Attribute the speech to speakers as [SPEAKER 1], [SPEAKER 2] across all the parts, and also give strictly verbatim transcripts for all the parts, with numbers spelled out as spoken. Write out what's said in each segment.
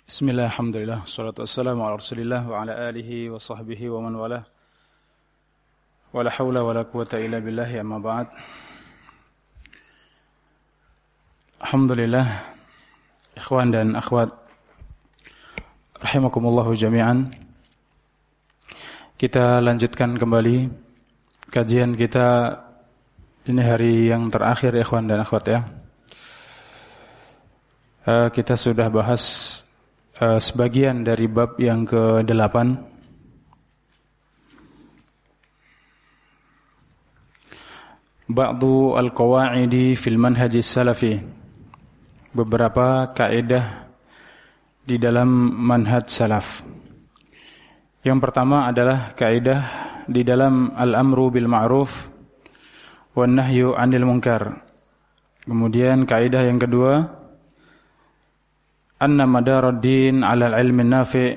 [SPEAKER 1] Bismillah, alhamdulillah, salatu wassalamu ala rasulillah wa ala alihi wa sahbihi wa man walah. Wa la hawla wa la quwata illa billahi amma ba'd. Alhamdulillah, ikhwan dan akhwat rahimakumullahu jami'an. Kita lanjutkan kembali kajian kita ini hari yang terakhir, ikhwan dan akhwat ya. Uh, kita sudah bahas Uh, sebagian dari bab yang kedelapan. Ba'du al-qawa'idi fil manhaj salafi. Beberapa kaidah di dalam manhaj salaf. Yang pertama adalah kaidah di dalam al-amru bil ma'ruf wan nahyu 'anil munkar. Kemudian kaidah yang kedua, anna madaruddin 'ala al-'ilmi an-nafi'.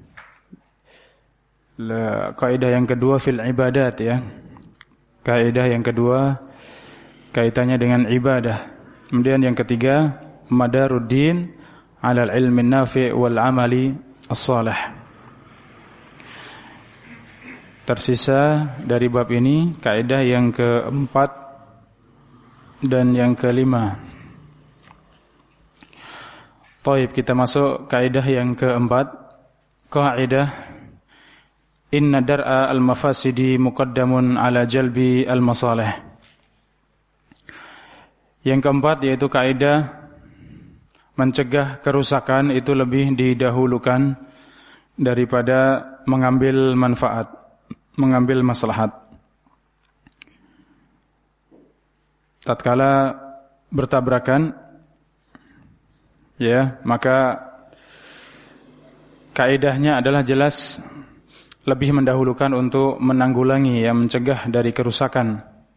[SPEAKER 1] Kaidah yang kedua fil ibadat ya. Kaidah yang kedua kaitannya dengan ibadah. Kemudian yang ketiga, madaruddin 'ala al-'ilmi an-nafi' wal 'amali as-shalih. Tersisa dari bab ini kaidah yang keempat dan yang kelima. Taib, kita masuk kaidah yang keempat. Kaidah inna dar'a al-mafasidi muqaddamun ala jalbi al-masalih. Yang keempat yaitu kaidah mencegah kerusakan itu lebih didahulukan daripada mengambil manfaat, mengambil maslahat. Tatkala bertabrakan, ya, maka kaidahnya adalah jelas lebih mendahulukan untuk menanggulangi, yang mencegah dari kerusakan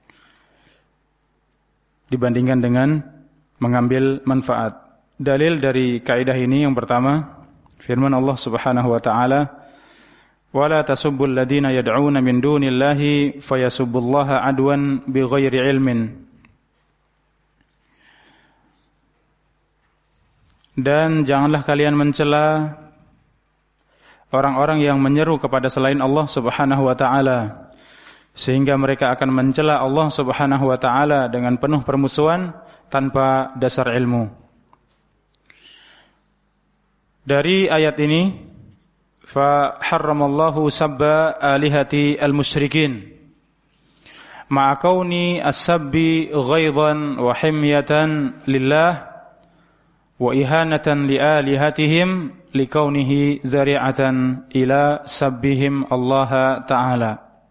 [SPEAKER 1] dibandingkan dengan mengambil manfaat. Dalil dari kaidah ini yang pertama, firman Allah Subhanahu wa taala, "Wala tasubbul ladina yad'una min dunillahi fayasubbullaha adwan bighairi ilmin." Dan janganlah kalian mencela orang-orang yang menyeru kepada selain Allah Subhanahu wa taala, sehingga mereka akan mencela Allah Subhanahu wa taala dengan penuh permusuhan tanpa dasar ilmu. Dari ayat ini, fa harramallahu sabba alihati al-musyrikin ma'a kauni as-sabbi ghaidan wa himyatan lillah wa ihanatan li alihatihim likaunihi zari'atan ila sabbihim Allah Ta'ala.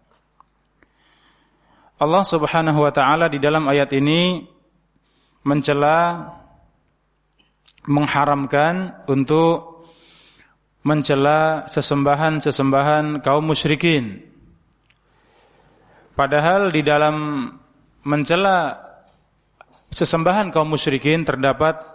[SPEAKER 1] Allah Subhanahu wa Ta'ala di dalam ayat ini mencela, mengharamkan untuk mencela sesembahan-sesembahan kaum musyrikin. Padahal di dalam mencela sesembahan kaum musyrikin terdapat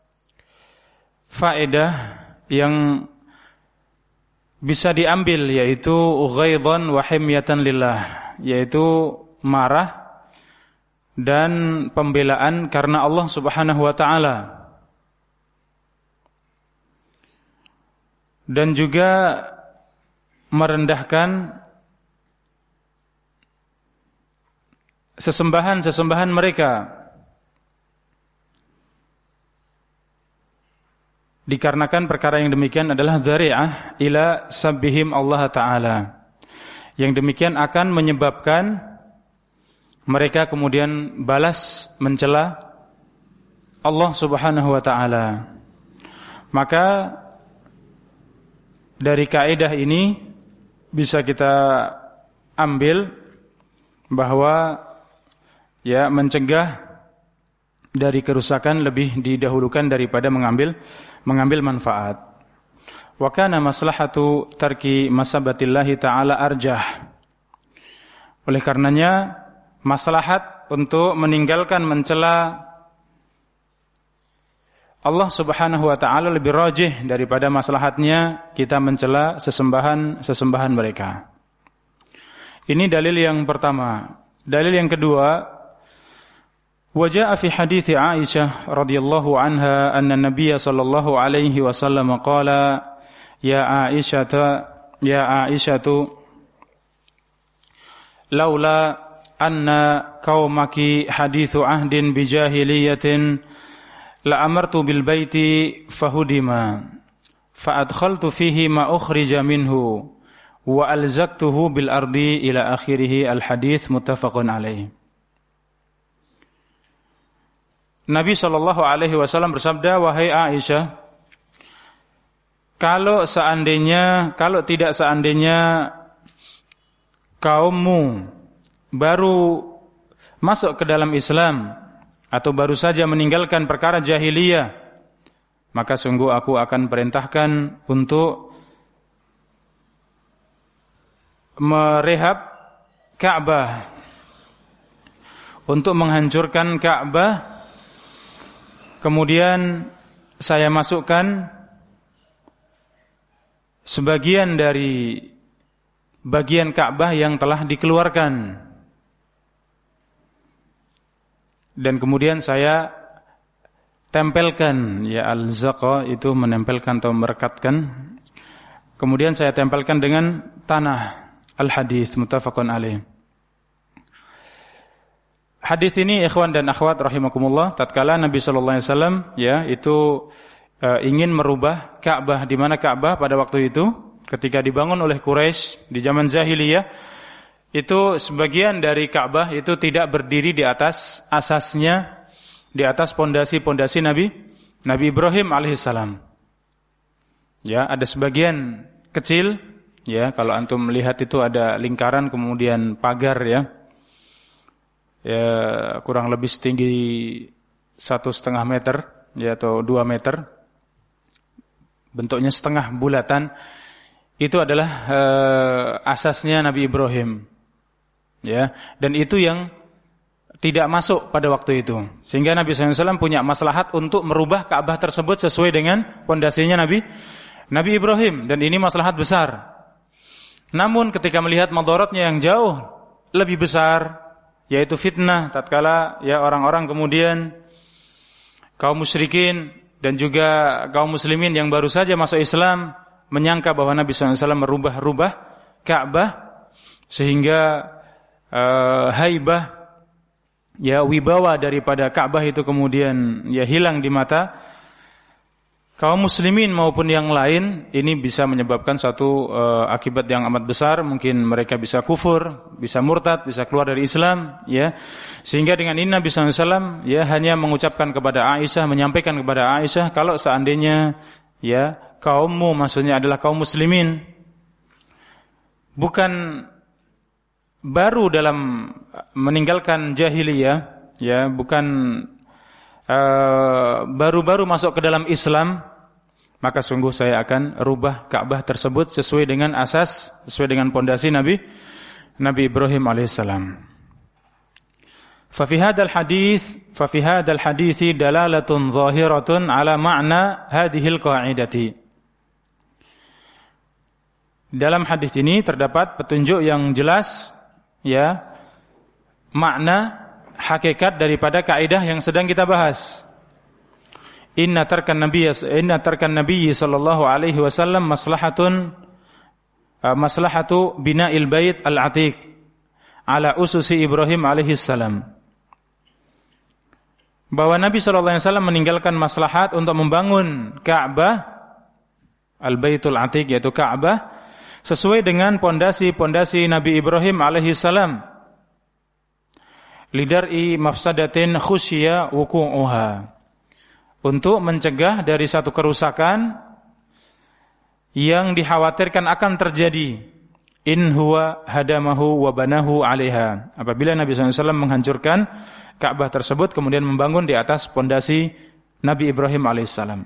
[SPEAKER 1] faedah yang bisa diambil, yaitu ghaidhan wa himyatan lillah, yaitu marah dan pembelaan karena Allah Subhanahu wa taala. Dan juga merendahkan sesembahan-sesembahan mereka, dikarenakan perkara yang demikian adalah zari'ah ila sabbihim Allah Ta'ala. Yang demikian akan menyebabkan mereka kemudian balas mencela Allah Subhanahu wa Ta'ala. Maka dari kaidah ini bisa kita ambil bahwa ya, mencegah dari kerusakan lebih didahulukan daripada mengambil mengambil manfaat. Wa kana maslahatu tarki masabatillahi ta'ala arjah. Oleh karenanya maslahat untuk meninggalkan mencela Allah Subhanahu wa taala lebih rajih daripada maslahatnya kita mencela sesembahan-sesembahan mereka. Ini dalil yang pertama. Dalil yang kedua, Wa jaa'a fi hadits Aisyah radhiyallahu anha anna an-nabiy sallallahu alaihi wasallam qala ya Aisyah ya Aisyatu laula anna qaumaki hadithu ahdin bijahiliyatin la amartu bil baiti fahudima fa adkhaltu fihi ma ukhrija minhu wa alzaqtuhu bil ardi ila akhirih al hadits muttafaqun alaih. Nabi sallallahu alaihi wasallam bersabda, wahai Aisyah, kalau seandainya kalau tidak seandainya kaummu baru masuk ke dalam Islam atau baru saja meninggalkan perkara jahiliyah, maka sungguh aku akan perintahkan untuk merehab Ka'bah, untuk menghancurkan Ka'bah. Kemudian saya masukkan sebagian dari bagian Ka'bah yang telah dikeluarkan, dan kemudian saya tempelkan, ya al-zaqa itu menempelkan atau merekatkan, kemudian saya tempelkan dengan tanah. Al-hadits muttafaqun alaih. Hadis ini ikhwan dan akhwat rahimakumullah, tatkala Nabi sallallahu alaihi wasallam ya itu uh, ingin merubah Ka'bah, di mana Ka'bah pada waktu itu ketika dibangun oleh Quraisy di zaman jahiliyah, itu sebagian dari Ka'bah itu tidak berdiri di atas asasnya, di atas pondasi-pondasi Nabi Nabi Ibrahim alaihissalam. Ya, ada sebagian kecil, ya kalau antum melihat itu ada lingkaran kemudian pagar, ya, ya kurang lebih setinggi satu setengah meter, ya atau dua meter, bentuknya setengah bulatan. Itu adalah uh, asasnya Nabi Ibrahim, ya, dan itu yang tidak masuk pada waktu itu, sehingga Nabi sallallahu alaihi wasallam punya maslahat untuk merubah Ka'bah tersebut sesuai dengan pondasinya Nabi Nabi Ibrahim, dan ini maslahat besar. Namun ketika melihat madaratnya yang jauh lebih besar, yaitu fitnah tatkala ya orang-orang kemudian kaum musyrikin dan juga kaum muslimin yang baru saja masuk Islam menyangka bahwa Nabi sallallahu alaihi wasallam merubah-rubah Ka'bah sehingga uh, haibah, ya wibawa daripada Ka'bah itu kemudian ya hilang di mata kaum muslimin maupun yang lain. Ini bisa menyebabkan suatu uh, akibat yang amat besar. Mungkin mereka bisa kufur, bisa murtad, bisa keluar dari Islam, ya. Sehingga dengan ini Nabi sallallahu alaihi wasallam ya hanya mengucapkan kepada Aisyah, menyampaikan kepada Aisyah, kalau seandainya ya kaummu, maksudnya adalah kaum muslimin, bukan baru dalam meninggalkan jahiliyah, ya, bukan Uh, baru-baru masuk ke dalam Islam, maka sungguh saya akan rubah Ka'bah tersebut sesuai dengan asas, sesuai dengan pondasi Nabi Nabi Ibrahim alaihissalam. Fa fi hadzal hadits fa fi hadzal hadithi dalalatun zahiratun ala ma'na hadhil qa'idati. Dalam hadis ini terdapat petunjuk yang jelas, ya, makna hakikat daripada kaidah yang sedang kita bahas. Inna tarkan nabiyyi inna tarkan nabiyyi sallallahu alaihi wasallam maslahatun uh, maslahatu bina'il bait al-atiq ala ususi Ibrahim alaihi salam. Bahwa Nabi sallallahu alaihi wasallam meninggalkan maslahat untuk membangun Ka'bah, al-baitul atiq, yaitu Ka'bah, sesuai dengan pondasi-pondasi Nabi Ibrahim alaihi salam. Lidar'i mafsadatin khusya wuku'uha, untuk mencegah dari satu kerusakan yang dikhawatirkan akan terjadi. In huwa hadamahu wa banahu 'alaiha, apabila Nabi sallallahu alaihi wasallam menghancurkan Ka'bah tersebut kemudian membangun di atas pondasi Nabi Ibrahim alaihissalam.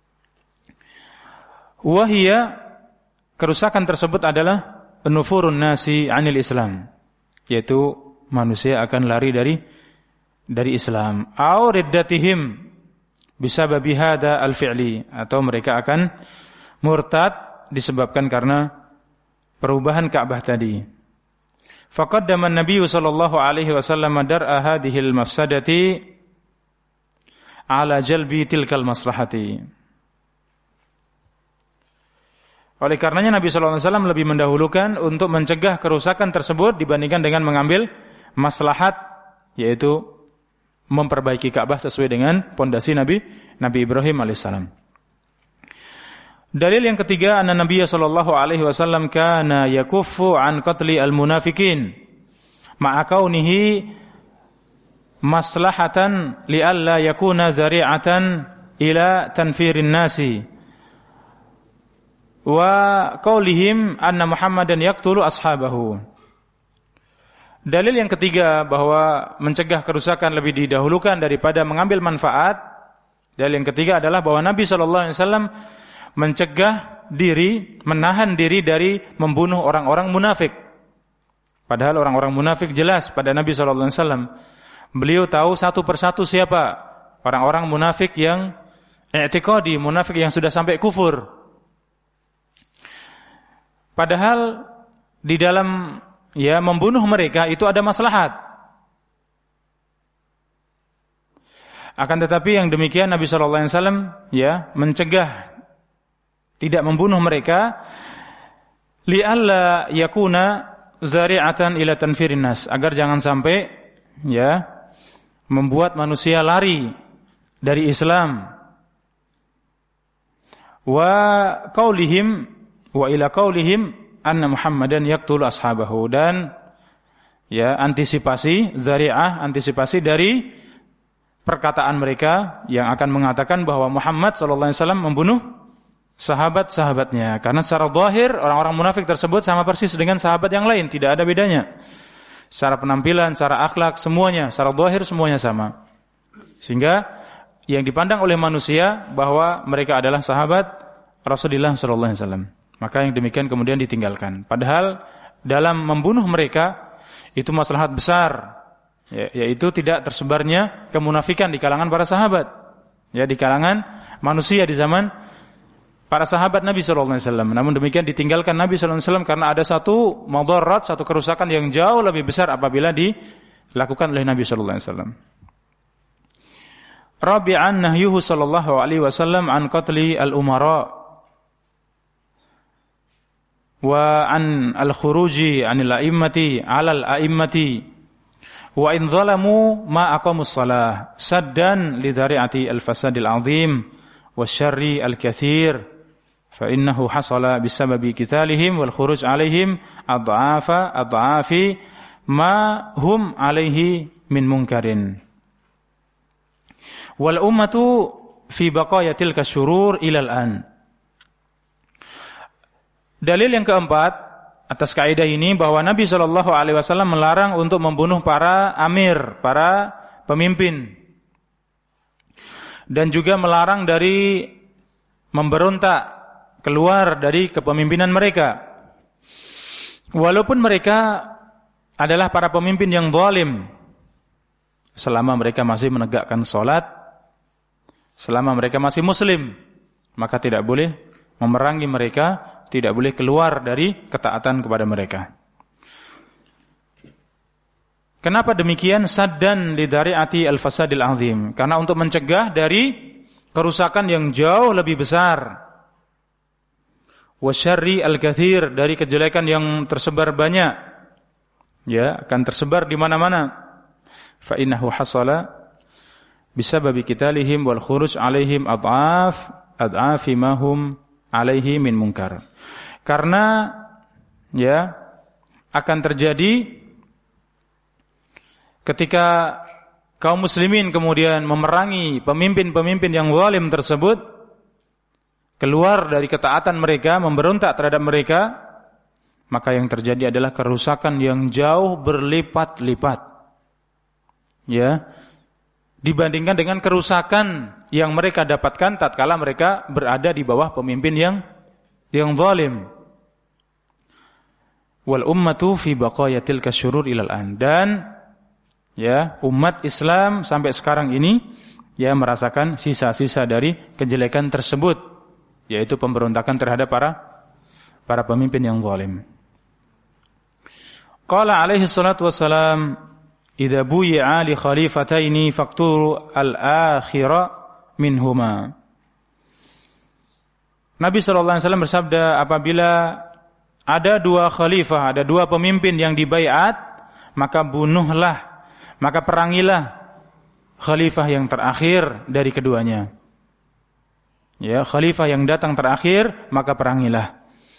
[SPEAKER 1] Wa hiya, kerusakan tersebut adalah nufurun nasi 'anil Islam, yaitu manusia akan lari dari dari Islam. Au riddatihim bisababi hada al-fi'li, atau mereka akan murtad disebabkan karena perubahan Ka'bah tadi. Faqaddama an-nabiy sallallahu alaihi wasallam dar'a hadhil mafsadati ala jalbi tilkal maslahati. Oleh karenanya Nabi sallallahu alaihi wasallam lebih mendahulukan untuk mencegah kerusakan tersebut dibandingkan dengan mengambil maslahat, yaitu memperbaiki Ka'bah sesuai dengan pondasi Nabi Nabi Ibrahim alaihissalam. Dalil yang ketiga, anna Nabi sallallahu alaihi wasallam kana yakuffu an qatli al-munafiqin ma'a kaunihi maslahatan li alla yakuna zari'atan ila tanfirin nasi wa qaulihim anna Muhammadan yaqtulu ashabahu. Dalil yang ketiga bahwa mencegah kerusakan lebih didahulukan daripada mengambil manfaat. Dalil yang ketiga adalah bahwa Nabi sallallahu alaihi wasallam mencegah diri, menahan diri dari membunuh orang-orang munafik. Padahal orang-orang munafik jelas pada Nabi sallallahu alaihi wasallam. Beliau tahu satu persatu siapa orang-orang munafik yang i'tiqadi, munafik yang sudah sampai kufur. Padahal di dalam ya membunuh mereka itu ada maslahat. Akan tetapi yang demikian Nabi sallallahu alaihi wasallam ya mencegah tidak membunuh mereka li'alla yakuna zari'atan ila tanfirin nas, agar jangan sampai ya membuat manusia lari dari Islam. Wa qaulihim wa ila qaulihim anna Muhammadan yaqtulu ashabahu, dan ya antisipasi zari'ah, antisipasi dari perkataan mereka yang akan mengatakan bahwa Muhammad sallallahu alaihi wasallam membunuh sahabat-sahabatnya, karena secara zahir orang-orang munafik tersebut sama persis dengan sahabat yang lain, tidak ada bedanya. Secara penampilan, secara akhlak, semuanya, secara zahir semuanya sama. Sehingga yang dipandang oleh manusia bahwa mereka adalah sahabat Rasulullah sallallahu alaihi wasallam. Maka yang demikian kemudian ditinggalkan. Padahal dalam membunuh mereka itu maslahat besar, yaitu tidak tersebarnya kemunafikan di kalangan para sahabat, ya di kalangan manusia di zaman para sahabat Nabi sallallahu alaihi wasallam. Namun demikian ditinggalkan Nabi sallallahu alaihi wasallam karena ada satu madarat, satu kerusakan yang jauh lebih besar apabila dilakukan oleh Nabi sallallahu alaihi wasallam. Rabi'an nahyuhu sallallahu alaihi wasallam an qatli al-umara wa an al-khuruji anil a'immati 'alal a'immati wa in zalamu ma aqamus shalah saddan li dhari'ati al-fasadil 'azim wasyarri al-katsir fa innahu hasala bisababi qitalihim wal khuruj 'alaihim adhafa adhafi ma hum 'alaihi min munkarin wal ummatu fi baqayatil kasyurur ilal an. Dalil yang keempat atas kaidah ini bahwa Nabi sallallahu alaihi wasallam melarang untuk membunuh para amir, para pemimpin, dan juga melarang dari memberontak keluar dari kepemimpinan mereka. Walaupun mereka adalah para pemimpin yang zalim, selama mereka masih menegakkan salat, selama mereka masih muslim, maka tidak boleh memerangi mereka, tidak boleh keluar dari ketaatan kepada mereka. Kenapa demikian? Saddan lidari'ati al-fasadil azim, karena untuk mencegah dari kerusakan yang jauh lebih besar, wasyarri al-katsir, dari kejelekan yang tersebar banyak, ya akan tersebar di mana-mana. Fa innahu hasala bisababi qitalihim wal khuruj 'alaihim adhaf adhafi ma hum 'alaihi min munkar. Karena ya akan terjadi ketika kaum muslimin kemudian memerangi pemimpin-pemimpin yang zalim tersebut, keluar dari ketaatan mereka, memberontak terhadap mereka, maka yang terjadi adalah kerusakan yang jauh berlipat-lipat, ya, dibandingkan dengan kerusakan yang mereka dapatkan tatkala mereka berada di bawah pemimpin yang yang zalim. Wal ummatu fi baqayatil kasyurur ilal an, dan ya umat Islam sampai sekarang ini ya merasakan sisa-sisa dari kejelekan tersebut, yaitu pemberontakan terhadap para para pemimpin yang zalim. Qala alaihi salatu wassalam idza buyi'a li khalifataini faqtulu al-akhira minhuma. Nabi sallallahu alaihi wasallam bersabda, apabila ada dua khalifah, ada dua pemimpin yang dibaiat, maka bunuhlah, maka perangilah khalifah yang terakhir dari keduanya. Ya, khalifah yang datang terakhir, maka perangilah.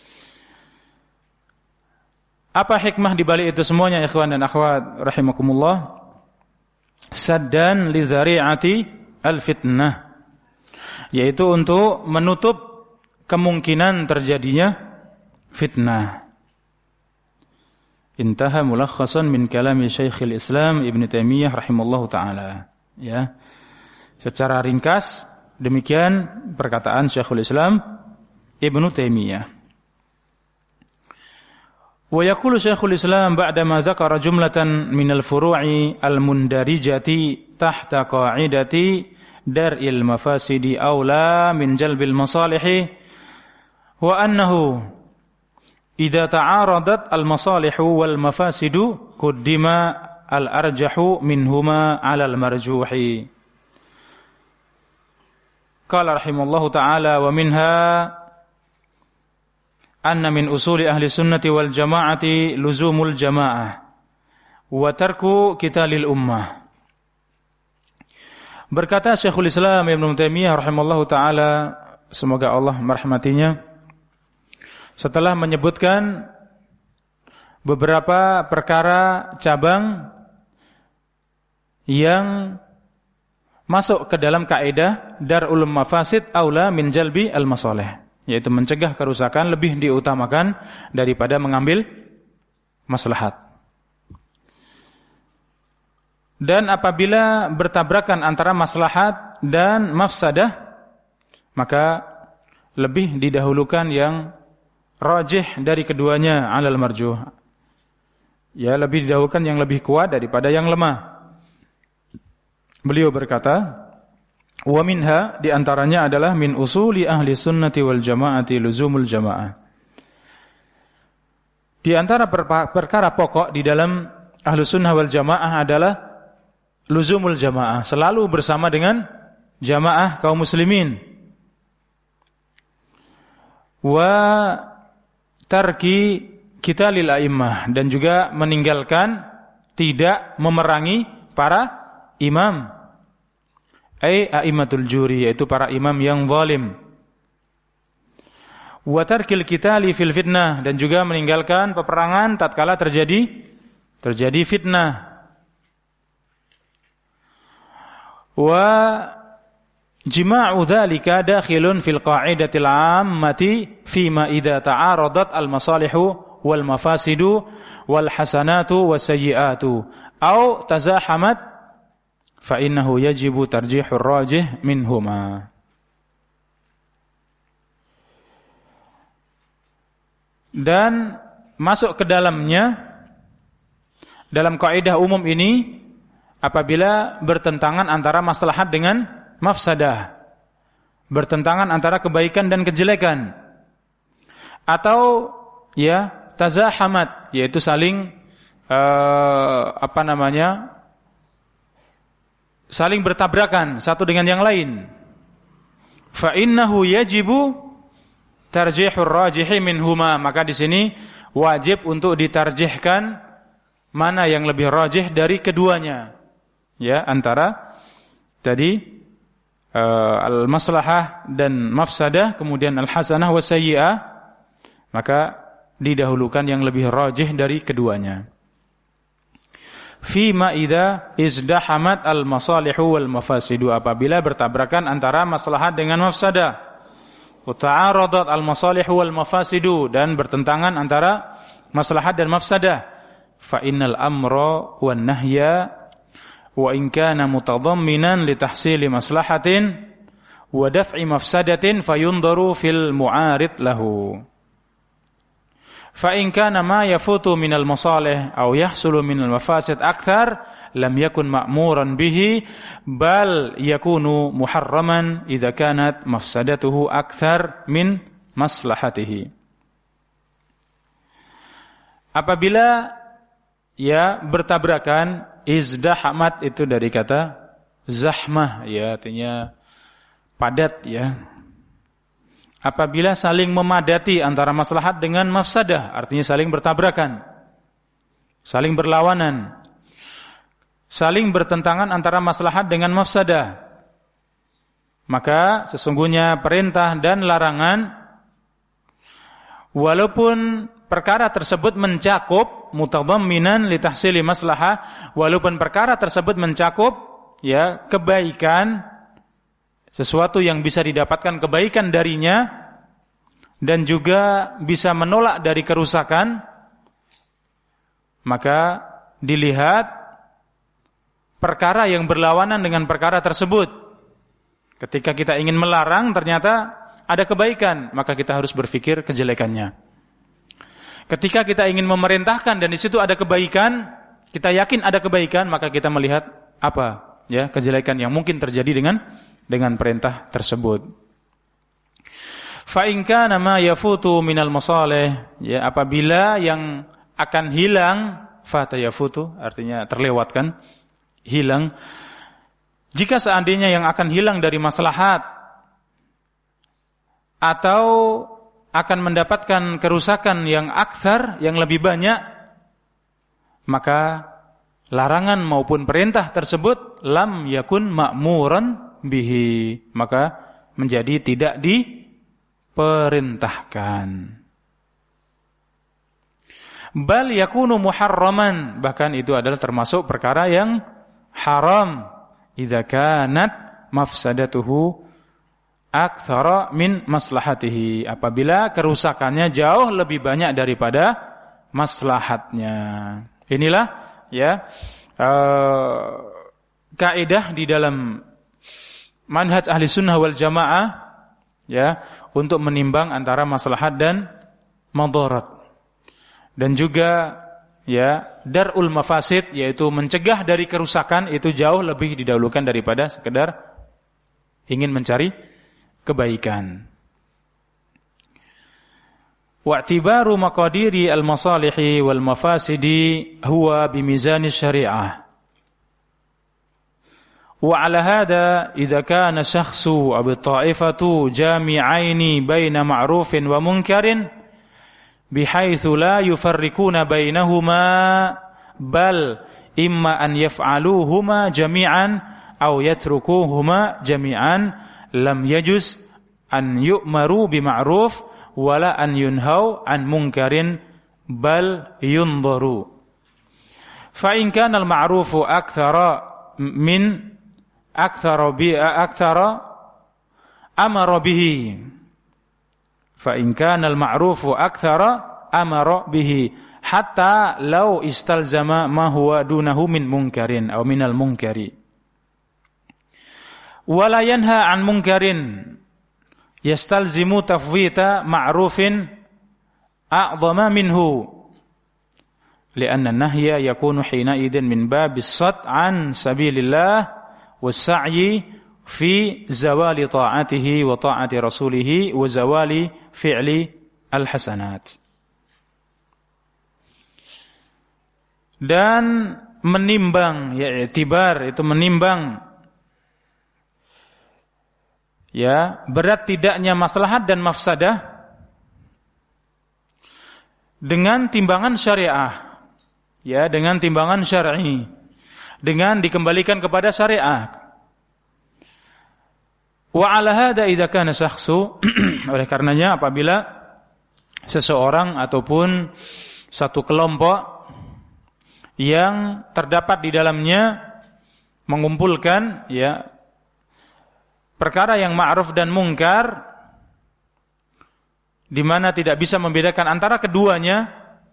[SPEAKER 1] Apa hikmah di balik itu semuanya, ikhwan dan akhwat rahimakumullah? Saddan li dzari'ati al-fitnah, yaitu untuk menutup kemungkinan terjadinya fitnah. Intaha mulakhasan min kalami Syekhul Islam Ibnu Taimiyah rahimallahu taala. Ya. Secara ringkas demikian perkataan Syekhul Islam Ibnu Taimiyah. Wa yaqulu Syekhul Islam ba'dama dzakara jumlatan minal furu'i al-mundarijati tahta qa'idati dar'il mafasidi aula min jalbil masalihi wa annahu idza ta'aradat al-masalihu wal mafasidu quddima al-arjahu minhuma 'ala al-marjuhi. Qala rahimallahu ta'ala wa minha anna min usuli ahli sunnati wal jama'ati luzumul jama'ah wa tarku qitalil ummah. Berkata Syekhul Islam Ibnu Taimiyah rahimallahu taala, semoga Allah merahmatinya, setelah menyebutkan beberapa perkara cabang yang masuk ke dalam kaidah darul mafasid aula min jalbi al masalih, yaitu mencegah kerusakan lebih diutamakan daripada mengambil maslahat. Dan apabila bertabrakan antara maslahat dan mafsadah, maka lebih didahulukan yang rajih dari keduanya alal marjuh. Ya, lebih didahulukan yang lebih kuat daripada yang lemah. Beliau berkata, wa minha, di antaranya adalah min usuli ahli sunnati wal jama'ati luzumul jama'ah. Di antara perkara pokok di dalam ahli sunnah wal jama'ah adalah luzumul jama'ah, selalu bersama dengan jamaah kaum muslimin. Wa tarki qitalil a'immah, dan juga meninggalkan tidak memerangi para imam. Ai a'immatul juri, yaitu para imam yang zalim. Wa tarkil qitali fil fitnah, dan juga meninggalkan peperangan tatkala terjadi terjadi fitnah. Wa jima'u dzalika dakhilun fil qa'idatil 'ammati fima idza ta'aradat al masalihu wal mafasidu wal hasanatu wasayyi'atu aw tazahamat fa innahu yajibu tarjihur rajih minhuma. Dan masuk ke dalamnya, dalam kaidah umum ini, apabila bertentangan antara maslahat dengan mafsadah, bertentangan antara kebaikan dan kejelekan, atau ya tazahamat, yaitu saling uh, apa namanya saling bertabrakan satu dengan yang lain, fa innahu yajibu tarjihur rajihi minhuma, maka di sini wajib untuk ditarjihkan mana yang lebih rajih dari keduanya. Ya, antara tadi uh, al-maslahah dan mafsadah, kemudian al-hasanah wa sayyi'ah, maka didahulukan yang lebih rajih dari keduanya. Fima idza izdahamat al-masalihu wal mafasidu, apabila bertabrakan antara maslahat dengan mafsadah. Wa ta'aradat al-masalihu wal mafasidu, dan bertentangan antara maslahat dan mafsadah. Fa innal amra wan nahya wa in kana mutadamminan li tahsili maslahatin wa daf'i mafsadatin fayundaru fil mu'arid lahu. Fa in kana ma yafutu minal masalih aw yahsulu minal mafasid akthar lam yakun ma'muran bihi bal yakunu muharraman idza kanat mafsadatuhu akthar min maslahatihi. Apabila ya bertabrakan, izdahamat itu dari kata zahmah, ya artinya padat, ya. Apabila saling memadati antara maslahat dengan mafsadah, artinya saling bertabrakan, saling berlawanan, saling bertentangan antara maslahat dengan mafsadah, maka sesungguhnya perintah dan larangan, walaupun perkara tersebut mencakup mutadhamminan li tahsili maslahah, walaupun perkara tersebut mencakup ya kebaikan, sesuatu yang bisa didapatkan kebaikan darinya dan juga bisa menolak dari kerusakan, maka dilihat perkara yang berlawanan dengan perkara tersebut. Ketika kita ingin melarang ternyata ada kebaikan, maka kita harus berpikir kejelekannya. Ketika kita ingin memerintahkan dan di situ ada kebaikan, kita yakin ada kebaikan, maka kita melihat apa ya kejelekan yang mungkin terjadi dengan dengan perintah tersebut. Fa in kana ma yafutu minal masalih, ya apabila yang akan hilang, fata yafutu artinya terlewatkan, hilang. Jika seandainya yang akan hilang dari maslahat atau akan mendapatkan kerusakan yang aktsar, yang lebih banyak, maka larangan maupun perintah tersebut lam yakun ma'muran bihi, maka menjadi tidak diperintahkan. Bal yakunu muharraman, bahkan itu adalah termasuk perkara yang haram idza kanat mafsadatuhu aktsara min maslahatihi, apabila kerusakannya jauh lebih banyak daripada maslahatnya. Inilah ya uh, kaidah di dalam manhaj ahli sunnah wal jamaah ya untuk menimbang antara maslahat dan madarat, dan juga ya darul mafasid, yaitu mencegah dari kerusakan, itu jauh lebih didahulukan daripada sekedar ingin mencari kebaikan. Wa'tibaru maqadiri al-masalihi wal mafasidi huwa bimizani syari'ah. Wa 'ala hadha idza kana syakhsu aw ta'ifatu jami'aini baina ma'rufin wa munkarin bihaitsu la yufarriquna bainahuma bal imma an yaf'aluhuma jami'an aw yatrukuhuma jami'an lam yajuz an yu'maru bima'ruf wala an yunhau an munkarin bal yundharu. Fa in kana al-ma'rufu akthara min akthara bi akthara amara bihi, fa in kana al-ma'rufu akthara amara bihi hatta law istalzama ma huwa dunahu min munkarin aw minal munkari wala yanha an munkarin yastalzimu tafwita ma'rufin a'dhama minhu li'anna an-nahya yakunu hina idin min babis sad an sabilillah was-sa'yi fi zawali ta'atihi wa ta'ati rasulih wa zawali fi'li al-hasanat. Dan menimbang, ya i'tibar itu menimbang ya berat tidaknya maslahat dan mafsadah dengan timbangan syariah, ya dengan timbangan syar'i, dengan dikembalikan kepada syariah. Wa 'ala hadza idza kana syakhsu, oleh karenanya apabila seseorang ataupun satu kelompok yang terdapat di dalamnya mengumpulkan ya perkara yang ma'ruf dan mungkar, di mana tidak bisa membedakan antara keduanya,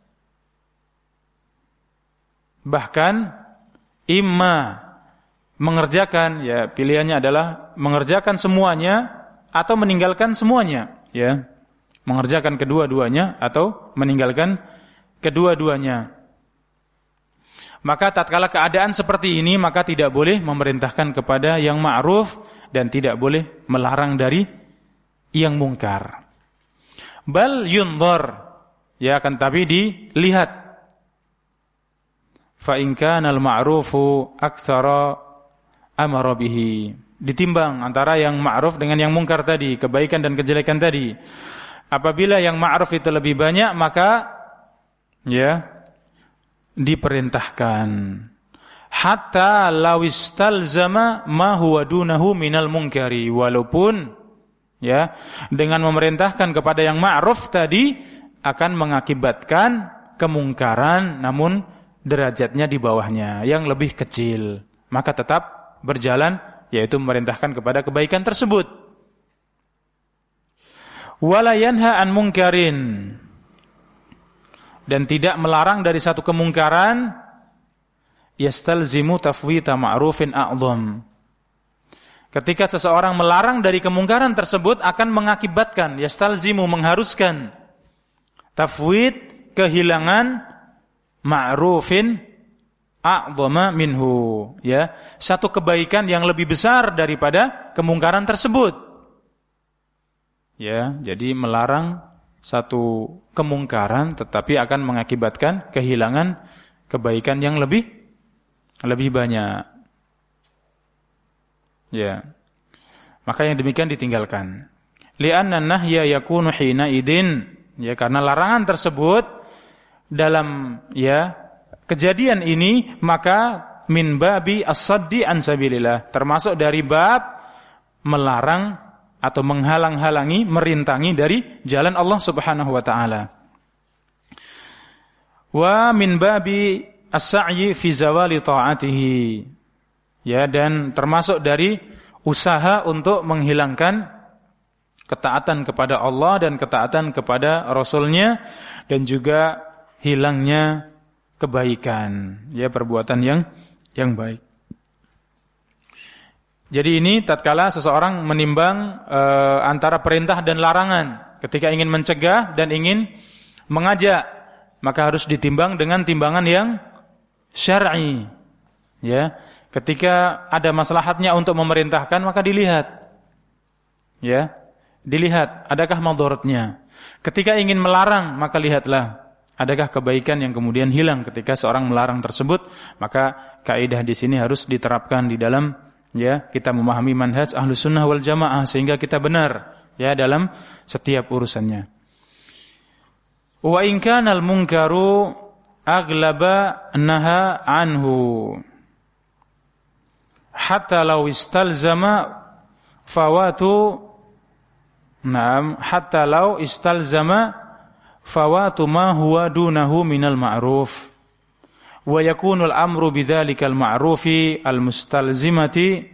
[SPEAKER 1] bahkan imma mengerjakan, ya pilihannya adalah mengerjakan semuanya atau meninggalkan semuanya, ya mengerjakan kedua-duanya atau meninggalkan kedua-duanya. Maka tatkala keadaan seperti ini, maka tidak boleh memerintahkan kepada yang ma'ruf dan tidak boleh melarang dari yang mungkar. Bal yundhar, ya akan tapi dilihat fa in kana al-ma'rufu aktsara amara bihi. Ditimbang antara yang ma'ruf dengan yang mungkar tadi, kebaikan dan kejelekan tadi. Apabila yang ma'ruf itu lebih banyak, maka ya diperintahkan. Hatta lawistalzama ma huwa dunahu minal munkari, walaupun ya dengan memerintahkan kepada yang ma'ruf tadi akan mengakibatkan kemungkaran namun derajatnya di bawahnya yang lebih kecil, maka tetap berjalan, yaitu memerintahkan kepada kebaikan tersebut. Wala yanha an munkarin, dan tidak melarang dari satu kemungkaran, yastalzimu tafwita ma'rufin a'zam. Ketika seseorang melarang dari kemungkaran tersebut akan mengakibatkan, yastalzimu mengharuskan, tafwid kehilangan ma'rufin a'zama minhu, ya, satu kebaikan yang lebih besar daripada kemungkaran tersebut. Ya, jadi melarang satu kemungkaran tetapi akan mengakibatkan kehilangan kebaikan yang lebih lebih banyak. Ya. Maka yang demikian ditinggalkan. Li'anna nahya yakunu hina idin, ya, karena larangan tersebut dalam ya kejadian ini maka min babi as-saddi an sabilillah, termasuk dari bab melarang atau menghalang-halangi, merintangi dari jalan Allah Subhanahu wa taala. Wa min babi as-sa'yi fi zawali ta'atihi. Ya, dan termasuk dari usaha untuk menghilangkan ketaatan kepada Allah dan ketaatan kepada Rasul-Nya, dan juga hilangnya kebaikan, ya, perbuatan yang yang baik. Jadi ini tatkala seseorang menimbang e, antara perintah dan larangan, ketika ingin mencegah dan ingin mengajak, maka harus ditimbang dengan timbangan yang syar'i. Ya, ketika ada maslahatnya untuk memerintahkan, maka dilihat, ya, dilihat adakah madharatnya. Ketika ingin melarang, maka lihatlah adakah kebaikan yang kemudian hilang ketika seorang melarang tersebut. Maka kaidah di sini harus diterapkan di dalam, ya, kita memahami manhaj Ahlus Sunnah wal Jamaah sehingga kita benar, ya, dalam setiap urusannya. Wa in kana al-munkaru aghlaba naha anhu hatta law istalzama fawatu na'am hatta law istalzama fawatu ma huwa dunahu minal ma'ruf wa yakunu al-amru bidzalika al-ma'rufi al-mustalzimati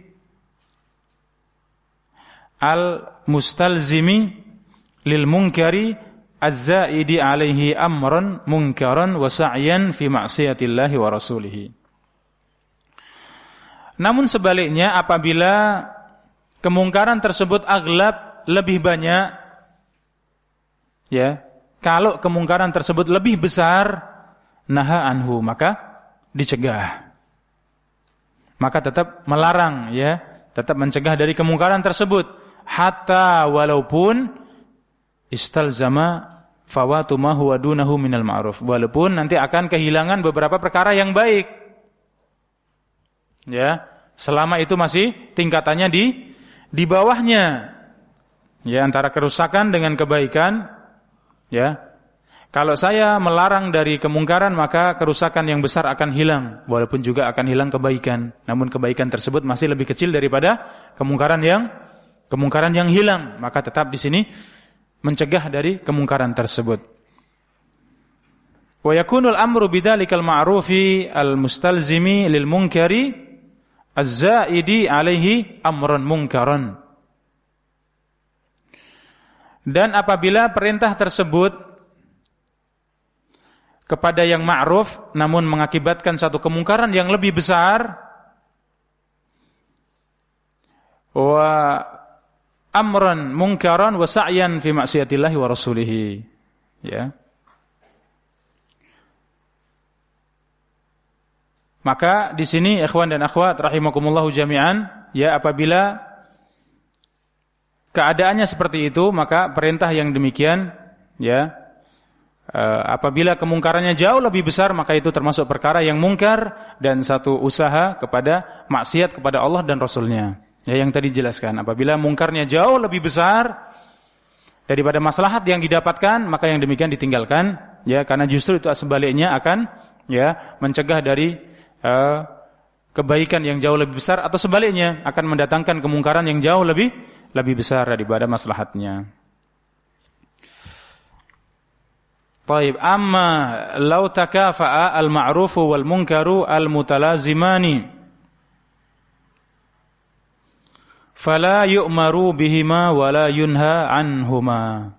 [SPEAKER 1] al-mustalzimi lil munkari az-zaidi alaihi amran munkaran wa sa'yan fi ma'siyatillahi wa rasulih. Namun sebaliknya, apabila kemungkaran tersebut aghlab, lebih banyak, ya, kalau kemungkaran tersebut lebih besar, naha anhu, maka dicegah. Maka tetap melarang, ya, tetap mencegah dari kemungkaran tersebut, hatta walaupun istalzama fawatu ma huwa dunahu minal ma'ruf, walaupun nanti akan kehilangan beberapa perkara yang baik, ya, selama itu masih tingkatannya di di bawahnya, ya, antara kerusakan dengan kebaikan, ya. Kalau saya melarang dari kemungkaran, maka kerusakan yang besar akan hilang, walaupun juga akan hilang kebaikan. Namun kebaikan tersebut masih lebih kecil daripada kemungkaran yang kemungkaran yang hilang, maka tetap di sini mencegah dari kemungkaran tersebut. Wa yakunul amru bidzalikal ma'rufi al-mustalzimi lil munkari az-zaidi alaihi amran munkaran. Dan apabila perintah tersebut kepada yang ma'ruf namun mengakibatkan satu kemungkaran yang lebih besar, wa amran munkaran wa sa'yan fi ma'siyatillahi wa rasulih, ya, maka di sini ikhwan dan akhwat rahimakumullahu jami'an, ya, apabila keadaannya seperti itu, maka perintah yang demikian, ya, uh, apabila kemungkarannya jauh lebih besar, maka itu termasuk perkara yang mungkar dan satu usaha kepada maksiat kepada Allah dan Rasulnya. Ya, yang tadi jelaskan, apabila mungkarnya jauh lebih besar daripada maslahat yang didapatkan, maka yang demikian ditinggalkan, ya, karena justru itu sebaliknya akan, ya, mencegah dari uh, kebaikan yang jauh lebih besar, atau sebaliknya akan mendatangkan kemungkaran yang jauh lebih lebih besar daripada maslahatnya. Baik, amma law takafa'a al-ma'rufu wal munkaru al-mutalazimani fala yu'maru bihima wala yunha anhuma.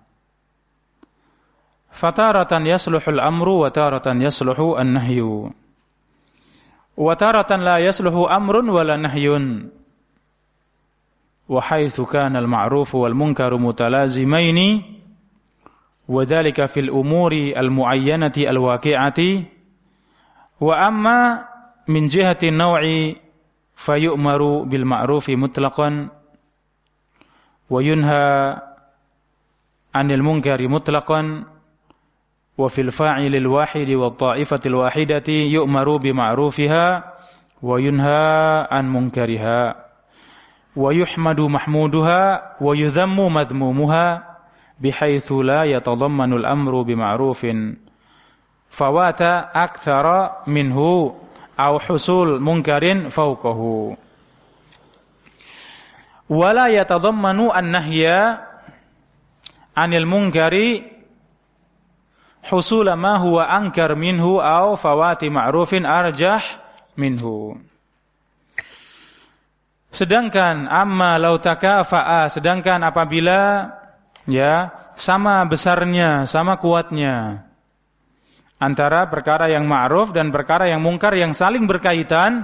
[SPEAKER 1] Fataratan yasluhul amru wa taratan yasluhu an-nahyu. Wa taratan la yasluhu amrun wala nahyun. Wa haitsu kana al-ma'rufu wal munkaru mutalazimaini wa dzalika fil umuri al-muayyanati al-waqi'ati wa amma min jihati naw'i fayu'maru bil ma'rufi mutlaqan wa yunha 'anil munkari mutlaqan wa fil fa'ilil wahidi wa ta'ifatil wahidati yu'maru bi ma'rufiha wa yunha 'an munkariha wa yuhmadu mahmuduha wa yudhammu madmumuha bihaitsu la yatadammanu al-amru bi ma'rufin fawata aktsara minhu aw husul munkarin fawqahu wa la yatadammanu an-nahya 'anil munkari husul ma huwa ankar minhu aw fawati ma'rufin arjah minhu. Sedangkan amma law takafa'a, sedangkan apabila, ya, sama besarnya, sama kuatnya antara perkara yang ma'ruf dan perkara yang mungkar yang saling berkaitan,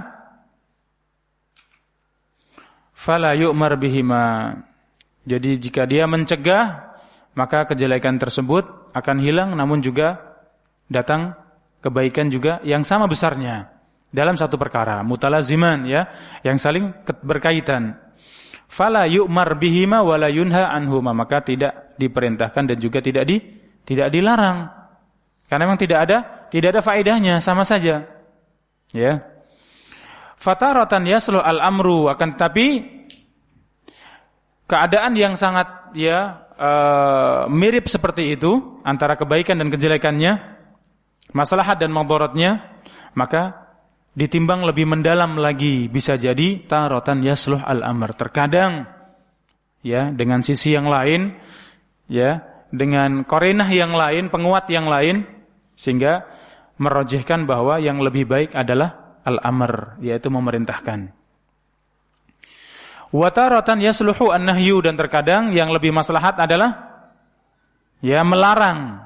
[SPEAKER 1] fala yu'mar bihima. Jadi jika dia mencegah, maka kejelekan tersebut akan hilang, namun juga datang kebaikan juga yang sama besarnya dalam satu perkara, mutalaziman, ya, yang saling berkaitan. Fala yu'mar bihima wala yunha anhuma, maka tidak diperintahkan dan juga tidak di tidak dilarang. Karena memang tidak ada tidak ada faedahnya, sama saja. Ya. Fataratan yaslu al-amru, akan tetapi keadaan yang sangat, ya, uh, mirip seperti itu antara kebaikan dan kejelekannya, maslahat dan madaratnya, maka ditimbang lebih mendalam lagi, bisa jadi taratan yasluh al-amr. Terkadang, ya, dengan sisi yang lain, ya, dengan qarinah yang lain, penguat yang lain, sehingga merojihkan bahwa yang lebih baik adalah al-amr, yaitu memerintahkan. Wa taratan yasluhu an-nahyu, dan terkadang yang lebih maslahat adalah, ya, melarang.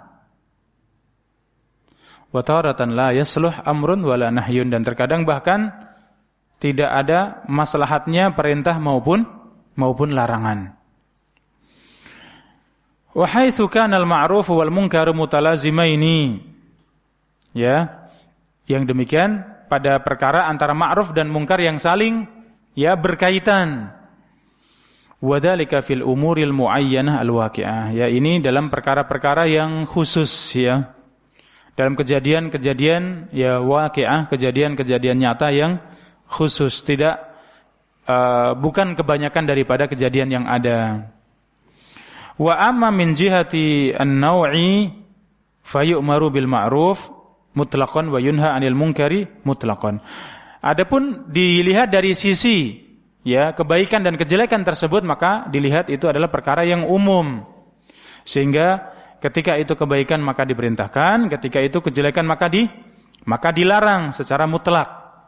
[SPEAKER 1] Wa taratan la yasluh amrun wala nahyun, dan terkadang bahkan tidak ada maslahatnya perintah maupun maupun larangan. Wa haitsu kana al-ma'ruf wal munkar mutalazimaini, ya, yang demikian pada perkara antara ma'ruf dan munkar yang saling, ya, berkaitan. Wa dzalika fil umuril muayyanah al-waqi'ah, ya, ini dalam perkara-perkara yang khusus, ya, dalam kejadian-kejadian, ya, waqi'ah, kejadian-kejadian nyata yang khusus, tidak uh, bukan kebanyakan daripada kejadian yang ada. Wa amma min jihati an-naw'i fayu'maru bil ma'ruf mutlaqan wa yunha 'anil munkari mutlaqan. Adapun dilihat dari sisi, ya, kebaikan dan kejelekan tersebut, maka dilihat itu adalah perkara yang umum, sehingga ketika itu kebaikan maka diperintahkan, ketika itu kejelekan maka di maka dilarang secara mutlak.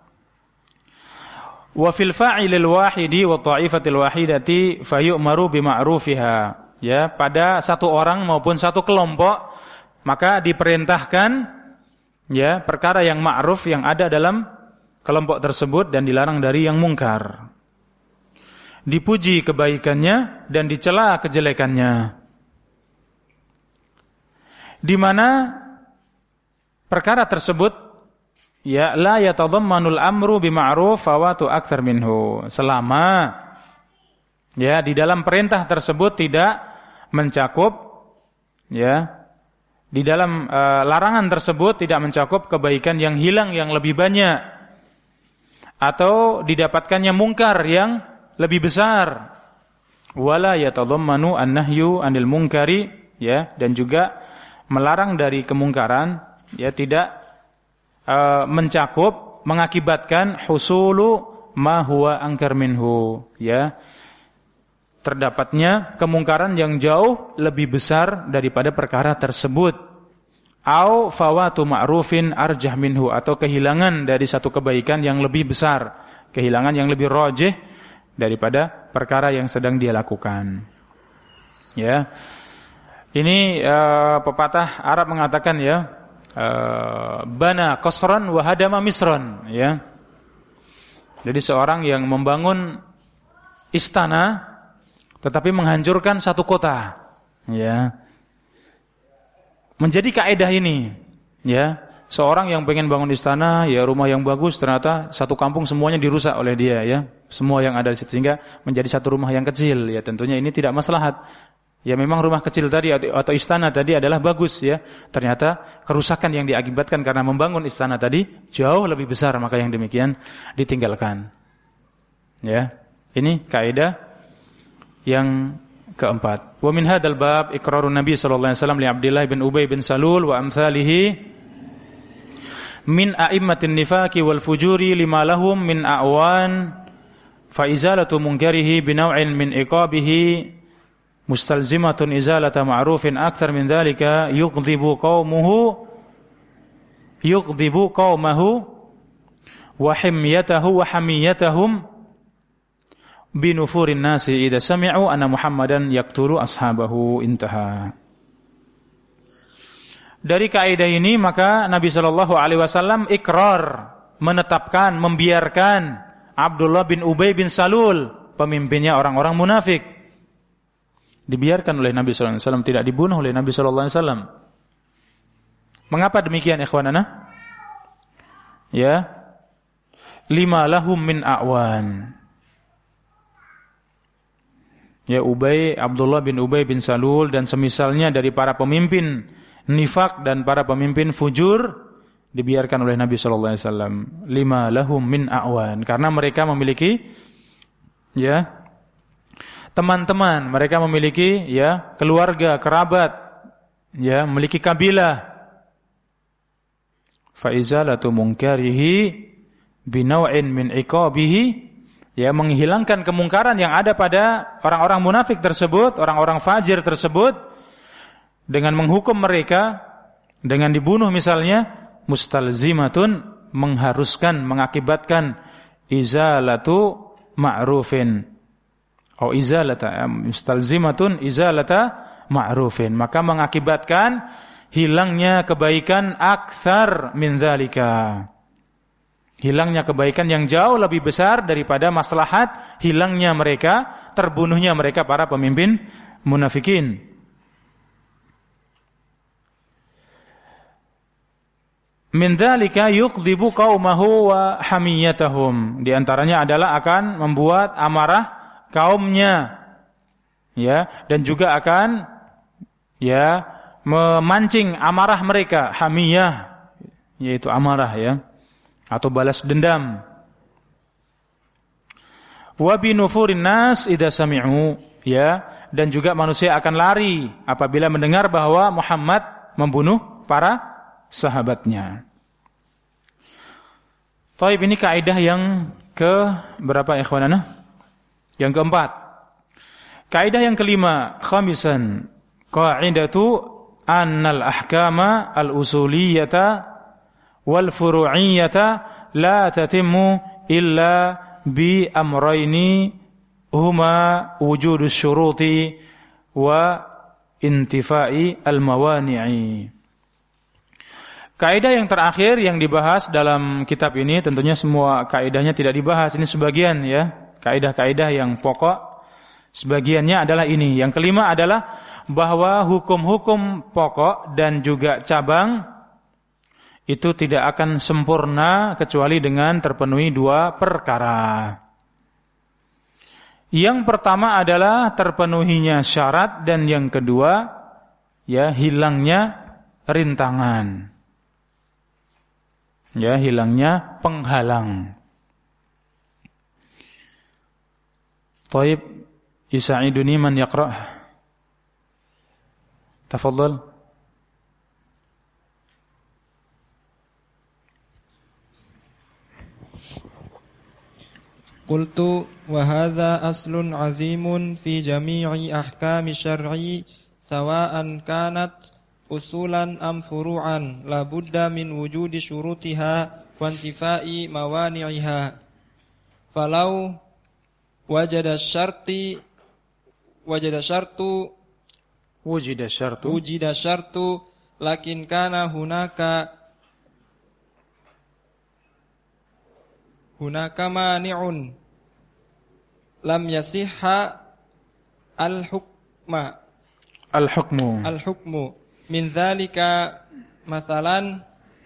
[SPEAKER 1] Wa fil fa'ilil wahidi wa ta'ifatil wahidati fayu'maru bima'rufiha, ya, pada satu orang maupun satu kelompok maka diperintahkan, ya, perkara yang ma'ruf yang ada dalam kelompok tersebut dan dilarang dari yang mungkar. Dipuji kebaikannya dan dicela kejelekannya. Di mana perkara tersebut, ya, la yatadammanul amru bima'ruf fawatu aktsar minhu, selama, ya, di dalam perintah tersebut tidak mencakup, ya, di dalam uh, larangan tersebut tidak mencakup kebaikan yang hilang yang lebih banyak atau didapatkannya mungkar yang lebih besar. Wala yatadhammanu an-nahyu 'anil munkari, ya, dan juga melarang dari kemungkaran, ya, tidak uh, mencakup mengakibatkan husulu ma huwa angkar minhu, ya, terdapatnya kemungkaran yang jauh lebih besar daripada perkara tersebut. Au fawatu ma'rufin arjah minhu, atau kehilangan dari satu kebaikan yang lebih besar, kehilangan yang lebih rajih daripada perkara yang sedang dia lakukan. Ya. Ini uh, pepatah Arab mengatakan, ya, uh, bana qasran wa hadama misran, ya. Jadi seorang yang membangun istana tetapi menghancurkan satu kota, ya. Menjadi kaidah ini, ya. Seorang yang pengen bangun istana, ya, rumah yang bagus, ternyata satu kampung semuanya dirusak oleh dia, ya. Semua yang ada di situ, sehingga menjadi satu rumah yang kecil, ya. Tentunya ini tidak maslahat. Ya, memang rumah kecil tadi atau istana tadi adalah bagus, ya. Ternyata kerusakan yang diakibatkan karena membangun istana tadi jauh lebih besar, maka yang demikian ditinggalkan. Ya. Ini kaidah yang keempat. Wa min hadzal bab iqrarun Nabi sallallahu alaihi wasallam li Abdullah bin Ubay bin Salul wa amsalihi min a'immatin nifaqi wal fujuri lima lahum min a'wan fa izalatu munkarihi binaw'in min iqabihi mustalzimatun izalata ma'rufin akthar min dhalika yughdibu qaumuhu yughdibu qaumahu wa himyatahu wa hamiyatahum binufurin nasi idza sami'u anna Muhammadan yaqtulu ashabahu. Intaha. Dari kaidah ini maka Nabi sallallahu alaihi wasallam ikrar, menetapkan, membiarkan Abdullah bin Ubay bin Salul, pemimpinnya orang-orang munafik, dibiarkan oleh Nabi sallallahu alaihi wasallam, tidak dibunuh oleh Nabi sallallahu alaihi wasallam. Mengapa demikian, ikhwanana? Ya. Lima lahum min a'wan. Ya, Ubay, Abdullah bin Ubay bin Salul dan semisalnya dari para pemimpin nifak dan para pemimpin fujur dibiarkan oleh Nabi sallallahu alaihi wasallam. Lima lahum min a'wan, karena mereka memiliki, ya, teman-teman, mereka memiliki, ya, keluarga, kerabat, ya, memiliki kabilah. Fa izalatu munkarihi binaw'in min iqabihi, ya, menghilangkan kemungkaran yang ada pada orang-orang munafik tersebut, orang-orang fajir tersebut, dengan menghukum mereka dengan dibunuh misalnya, mustalzimatun, mengharuskan, mengakibatkan izalatu ma'rufin, atau izalata, mustalzimatun izalata ma'rufin, maka mengakibatkan hilangnya kebaikan aktsar min zalika, hilangnya kebaikan yang jauh lebih besar daripada maslahat hilangnya mereka, terbunuhnya mereka para pemimpin munafikin. Min dzalika yuqdibu qaumahu wa hamiyatahum, di antaranya adalah akan membuat amarah kaumnya, ya, dan juga akan, ya, memancing amarah mereka, hamiyah yaitu amarah, ya, atau balas dendam. Wa binufurin nas idza sami'u, ya, dan juga manusia akan lari apabila mendengar bahwa Muhammad membunuh para sahabatnya. Taib, ini kaidah yang ke berapa, ikhwanana? Yang keempat. Kaidah yang kelima, khamisan, qaidatu annal ahkama al-usuliyata wal furu'iyata la tatimmu illa bi amrayni huma wujudus syuruti wa intifai al-mawani'i. Kaidah yang terakhir yang dibahas dalam kitab ini, tentunya semua kaidahnya tidak dibahas, ini sebagian, ya, kaidah-kaidah yang pokok, sebagiannya adalah ini. Yang kelima adalah bahwa hukum-hukum pokok dan juga cabang itu tidak akan sempurna kecuali dengan terpenuhi dua perkara. Yang pertama adalah terpenuhinya syarat, dan yang kedua, ya, hilangnya rintangan. Ya, hilangnya penghalang. Taib, yusa'iduni man yaqra'. Tafadhal.
[SPEAKER 2] Qultu wa hadha aslun azimun fi jami'i ahkami syar'i sawa'an kanat usulan am furu'an la budda min wujudi syurutiha wa intifai mawani'iha. Falau wajada syarti wajada syartu
[SPEAKER 1] wujida syartu
[SPEAKER 2] wujida syartu lakin kana hunaka hunaka mani'un lam yasihha al-hukma
[SPEAKER 1] al-hukmu
[SPEAKER 2] al-hukmu min dzalika mathalan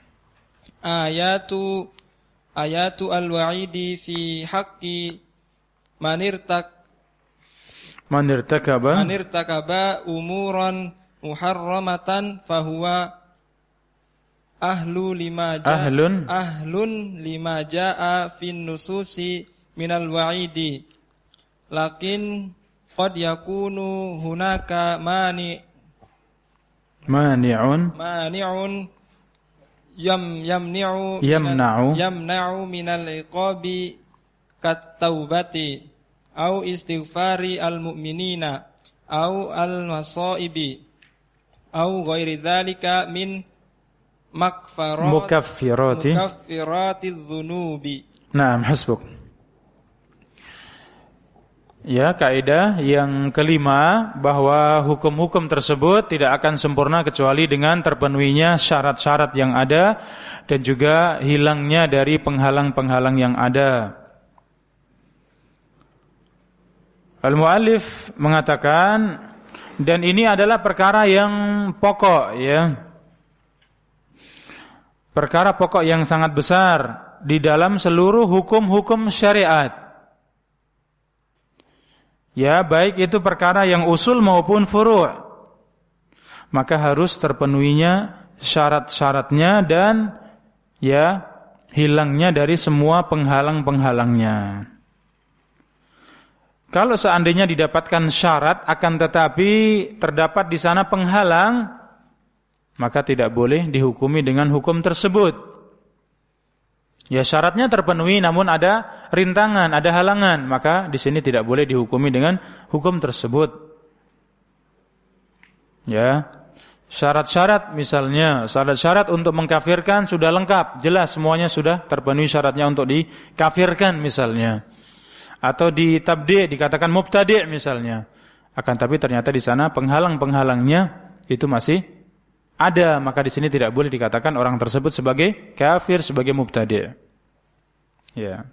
[SPEAKER 2] ayatu ayatu al-wa'idi fi haqqi manirtak
[SPEAKER 1] manirtakaba
[SPEAKER 2] manirtakaba umuran muharramatan fahuwa ahlu lima jaa
[SPEAKER 1] ahlun
[SPEAKER 2] ahlun lima jaa fin nususi minal wa'idi lakin qad yakunu hunaka mani
[SPEAKER 1] mani'un
[SPEAKER 2] mani'un yam yamni'u
[SPEAKER 1] yamna'u
[SPEAKER 2] yamna'u minal iqabi kat taubati au istighfari al mu'minina au al masaibi au ghairi dzalika min makfarat
[SPEAKER 1] mukaffirati
[SPEAKER 2] mukaffirati dzunubi.
[SPEAKER 1] Naam, hasbuk. Ya, kaidah yang kelima bahwa hukum-hukum tersebut tidak akan sempurna kecuali dengan terpenuhinya syarat-syarat yang ada dan juga hilangnya dari penghalang-penghalang yang ada. Al-muallif mengatakan, dan ini adalah perkara yang pokok, ya. Perkara pokok yang sangat besar di dalam seluruh hukum-hukum syariat. Ya, baik itu perkara yang usul maupun furu'. Maka harus terpenuhinya syarat-syaratnya dan ya hilangnya dari semua penghalang-penghalangnya. Kalau seandainya didapatkan syarat akan tetapi terdapat di sana penghalang, maka tidak boleh dihukumi dengan hukum tersebut. Ya, syaratnya terpenuhi namun ada rintangan, ada halangan, maka di sini tidak boleh dihukumi dengan hukum tersebut. Ya. Syarat-syarat misalnya, syarat-syarat untuk mengkafirkan sudah lengkap, jelas semuanya sudah terpenuhi syaratnya untuk dikafirkan misalnya. Atau di tabdi' dikatakan mubtadi' misalnya. Akan tapi ternyata di sana penghalang-penghalangnya itu masih ada, maka di sini tidak boleh dikatakan orang tersebut sebagai kafir, sebagai mubtadi'. Ya.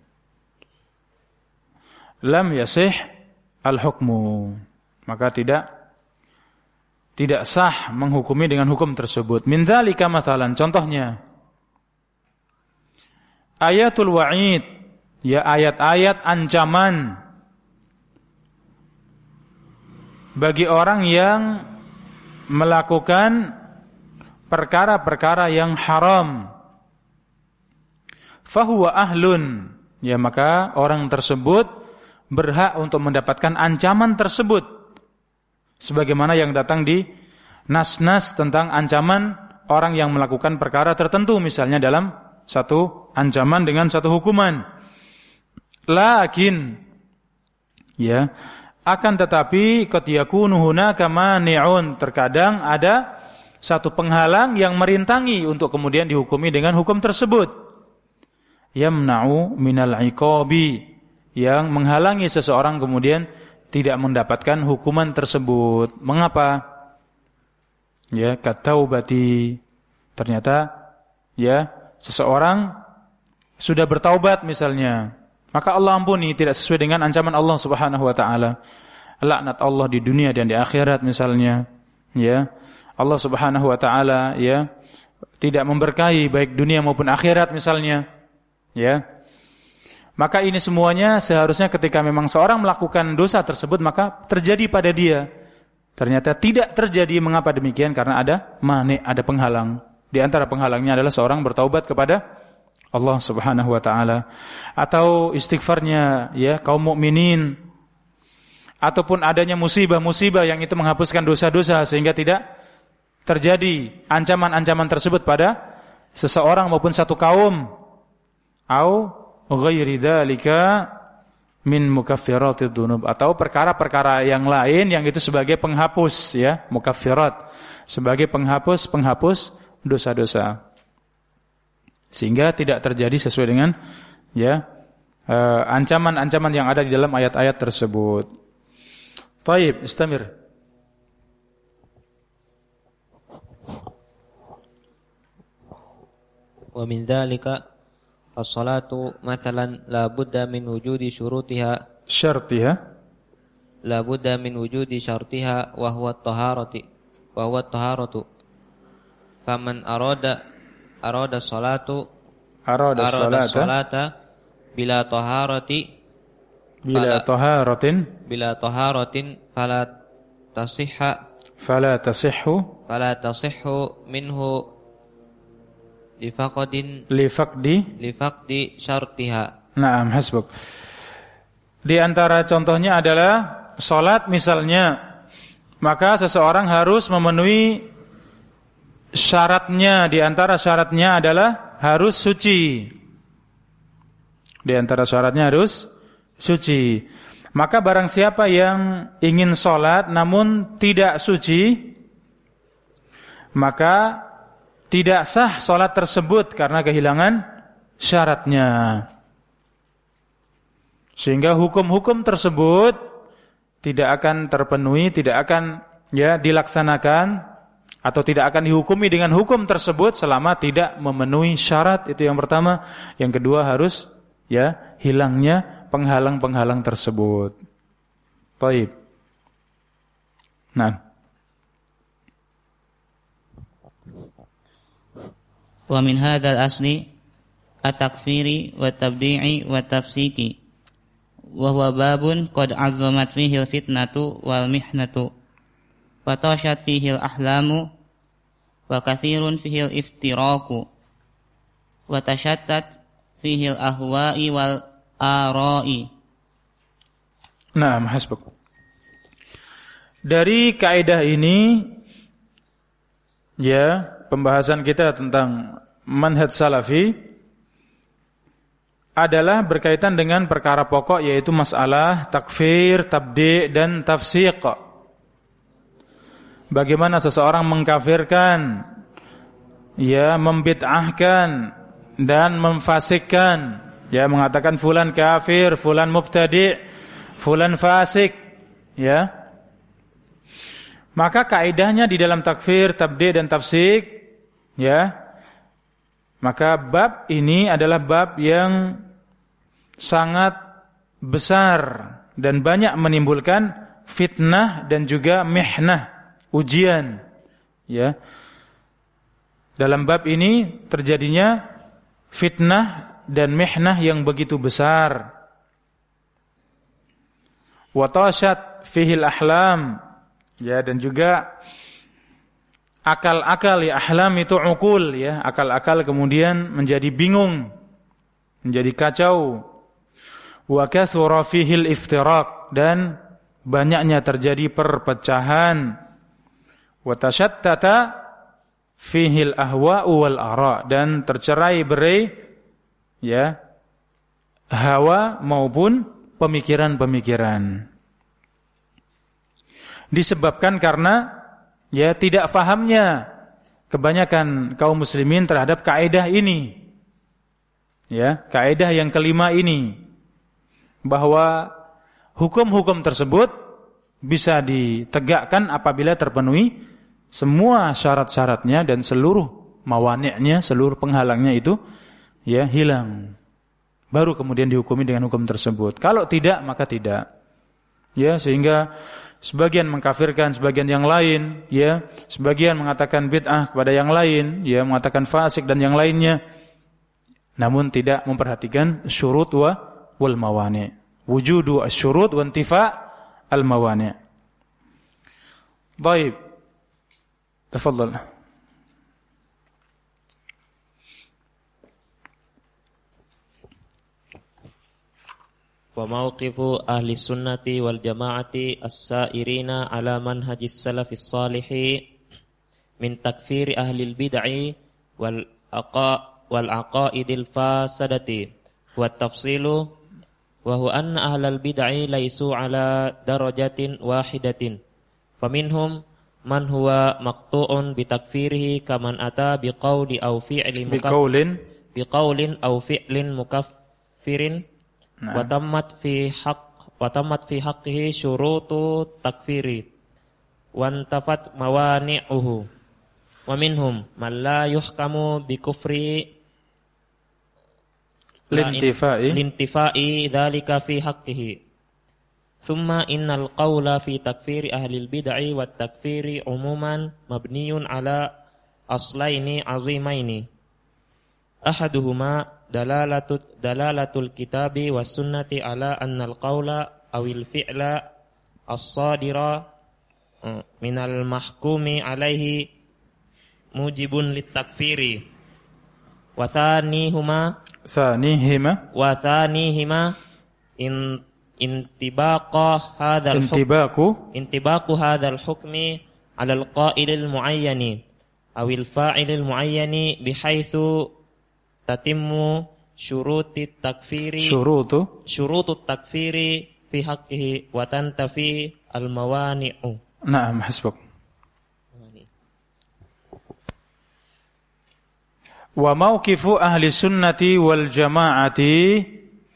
[SPEAKER 1] Lam yasih al-hukmu. Maka tidak tidak sah menghukumi dengan hukum tersebut. Min dzalika mathalan, contohnya ayatul wa'id, ya ayat-ayat ancaman bagi orang yang melakukan perkara-perkara yang haram. Fahuwa ahlun, ya maka orang tersebut berhak untuk mendapatkan ancaman tersebut, sebagaimana yang datang di nas-nas tentang ancaman orang yang melakukan perkara tertentu, misalnya dalam satu ancaman dengan satu hukuman. Lakin, ya, akan tetapi qad yakunu hunaka mani'un, terkadang ada satu penghalang yang merintangi untuk kemudian dihukumi dengan hukum tersebut. Yamna'u minal iqabi, yang menghalangi seseorang kemudian tidak mendapatkan hukuman tersebut. Mengapa? Ya, kataubati, ternyata ya seseorang sudah bertaubat misalnya, maka Allah ampuni, tidak sesuai dengan ancaman Allah Subhanahu wa taala. Laknat Allah di dunia dan di akhirat misalnya, ya. Allah Subhanahu wa taala ya tidak memberkahi baik dunia maupun akhirat misalnya, ya. Maka ini semuanya seharusnya ketika memang seorang melakukan dosa tersebut maka terjadi pada dia Ternyata tidak terjadi. Mengapa demikian? Karena ada mani, ada penghalang. Di antara penghalangnya adalah seorang bertaubat kepada Allah Subhanahu wa taala, atau istighfarnya ya kaum mukminin, ataupun adanya musibah-musibah yang itu menghapuskan dosa-dosa sehingga tidak terjadi ancaman-ancaman tersebut pada seseorang maupun satu kaum. Au ghairi dzalika min mukaffiratid dzunub, atau perkara-perkara yang lain yang itu sebagai penghapus ya, mukaffirat, sebagai penghapus-penghapus dosa-dosa. Sehingga tidak terjadi sesuai dengan ya uh, ancaman-ancaman yang ada di dalam ayat-ayat tersebut. Taib, istamir.
[SPEAKER 3] Wa min dzalika as-salatu mathalan la budda min wujudi syurutiha
[SPEAKER 1] syartiha
[SPEAKER 3] la budda min wujudi syartiha wa huwa at-taharati wa huwa at-taharatu faman arada arada salatu
[SPEAKER 1] arada,
[SPEAKER 3] arada
[SPEAKER 1] salata,
[SPEAKER 3] salata bila taharati
[SPEAKER 1] bila taharatin
[SPEAKER 3] bila taharatin fala tasihha
[SPEAKER 1] fala tasihhu
[SPEAKER 3] fala tasihhu minhu lifaqadin
[SPEAKER 1] lifaqdi
[SPEAKER 3] lifaqdi syartiha.
[SPEAKER 1] Naam, hasbuk. Di antara contohnya adalah salat misalnya, maka seseorang harus memenuhi syaratnya. Di antara syaratnya adalah harus suci. Di antara syaratnya harus suci. Maka barang siapa yang ingin salat namun tidak suci, maka tidak sah salat tersebut karena kehilangan syaratnya. Sehingga hukum-hukum tersebut tidak akan terpenuhi, tidak akan ya dilaksanakan atau tidak akan dihukumi dengan hukum tersebut selama tidak memenuhi syarat. Itu yang pertama. Yang kedua harus ya hilangnya penghalang-penghalang tersebut. Baik. Nah,
[SPEAKER 4] wa min hadzal asli at-takfiri wa tabdi'i wa tafsiki wa huwa babun qad 'azzamat fihi al-fitnatu wal mihnatu wa tashat fihi al-ahlamu wa katsirun fihi al-iftiraku wa tashattat fihi al-ahwa'i wal ara'i.
[SPEAKER 1] Naam, hasbuk. Dari kaidah ini ya, pembahasan kita tentang manhaj salafi adalah berkaitan dengan perkara pokok, yaitu masalah takfir, tabdi' dan tafsiq. Bagaimana seseorang mengkafirkan, ya, membid'ahkan dan memfasikkan, ya, mengatakan fulan kafir, fulan mubtadi', fulan fasik, ya. Maka kaidahnya di dalam takfir, tabdi' dan tafsik, ya, maka bab ini adalah bab yang sangat besar dan banyak menimbulkan fitnah dan juga mihnah, ujian, ya. Dalam bab ini terjadinya fitnah dan mihnah yang begitu besar. Wa tashat fihil ahlam, ya, dan juga akal-akal, ya, ahlam itu uqul, ya, akal-akal kemudian menjadi bingung, menjadi kacau. Wa kathura fihil iftiraq, dan banyaknya terjadi perpecahan. Wa tashattata fihil ahwa'u wal ara', dan tercerai-berai, ya, hawa maupun pemikiran-pemikiran. Disebabkan karena ya tidak fahamnya kebanyakan kaum muslimin terhadap kaidah ini. Ya, kaidah yang kelima ini, bahwa hukum-hukum tersebut bisa ditegakkan apabila terpenuhi semua syarat-syaratnya dan seluruh mawani'nya, seluruh penghalangnya itu ya hilang. Baru kemudian dihukumi dengan hukum tersebut. Kalau tidak, maka tidak. Ya, sehingga sebagian mengkafirkan sebagian yang lain, ya, sebagian mengatakan bid'ah kepada yang lain, ya, mengatakan fasik dan yang lainnya, namun tidak memperhatikan syurut wa wal mawani', wujudu asy-syurut wa intifa' al mawani'. Baik. Tafadhal.
[SPEAKER 3] Wa mauqifu ahli sunnati wal jama'ati as-sa'irina ala manhajis salafis salihi min takfiri ahli bid'ah wal aqa wal aqaidil fasadati wa tafsilu wa huwa anna ahlal bid'ah laisu ala darajatin wahidatin faminhum man huwa maqtu'un bi takfirihi kaman ata bi qawli aw fi'lin
[SPEAKER 1] biqaulin
[SPEAKER 3] biqaulin aw fi'lin mukaffirin wa tammat fi haqq wa tammat fi haqqihi syurutu takfiri wa antafat mawani'uhu wa minhum man la yuhkamu bi kufri
[SPEAKER 1] lintifai
[SPEAKER 3] lintifai dzalika fi haqqihi thumma innal qawla fi takfiri ahli bid'ah wa takfiri umuman mabniyun ala aslaini azimaini ahaduhuma dalalatul dalalatul kitabi was sunnati ala annal qawla awil fi'la as-sadira minal mahkumi alaihi mujibun litakfiri wa thanihuma
[SPEAKER 1] sanihima
[SPEAKER 3] wa thanihima in intibaqa hadzal
[SPEAKER 1] intibaku
[SPEAKER 3] intibaku hadzal hukmi ala al-qa'ilil muayyani awil fa'ilil muayyani bihaitsu tatimmu syurutit takfiri
[SPEAKER 1] syurutu
[SPEAKER 3] syurutut takfiri fi haqqihi wa tantafi al mawani'u.
[SPEAKER 1] Naam, hasbuk. Wa mauqifu ahli sunnati wal jama'ati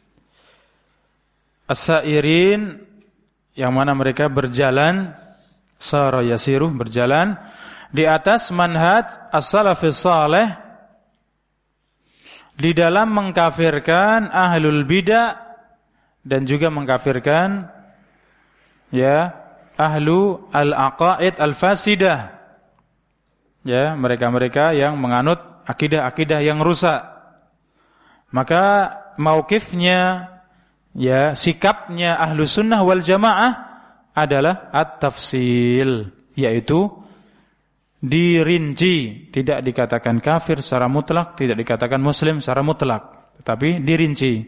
[SPEAKER 1] as-sairin, yang mana mereka berjalan sara yasiruh, berjalan di atas manhaj as-salafis saleh di dalam mengkafirkan ahlul bidah dan juga mengkafirkan ya ahlu al-aqaid al-fasidah, ya mereka-mereka yang menganut akidah-akidah yang rusak. Maka mauqifnya, ya sikapnya ahlu sunnah wal jamaah adalah at-tafsil, yaitu dirinci, tidak dikatakan kafir secara mutlak, tidak dikatakan muslim secara mutlak, tetapi dirinci.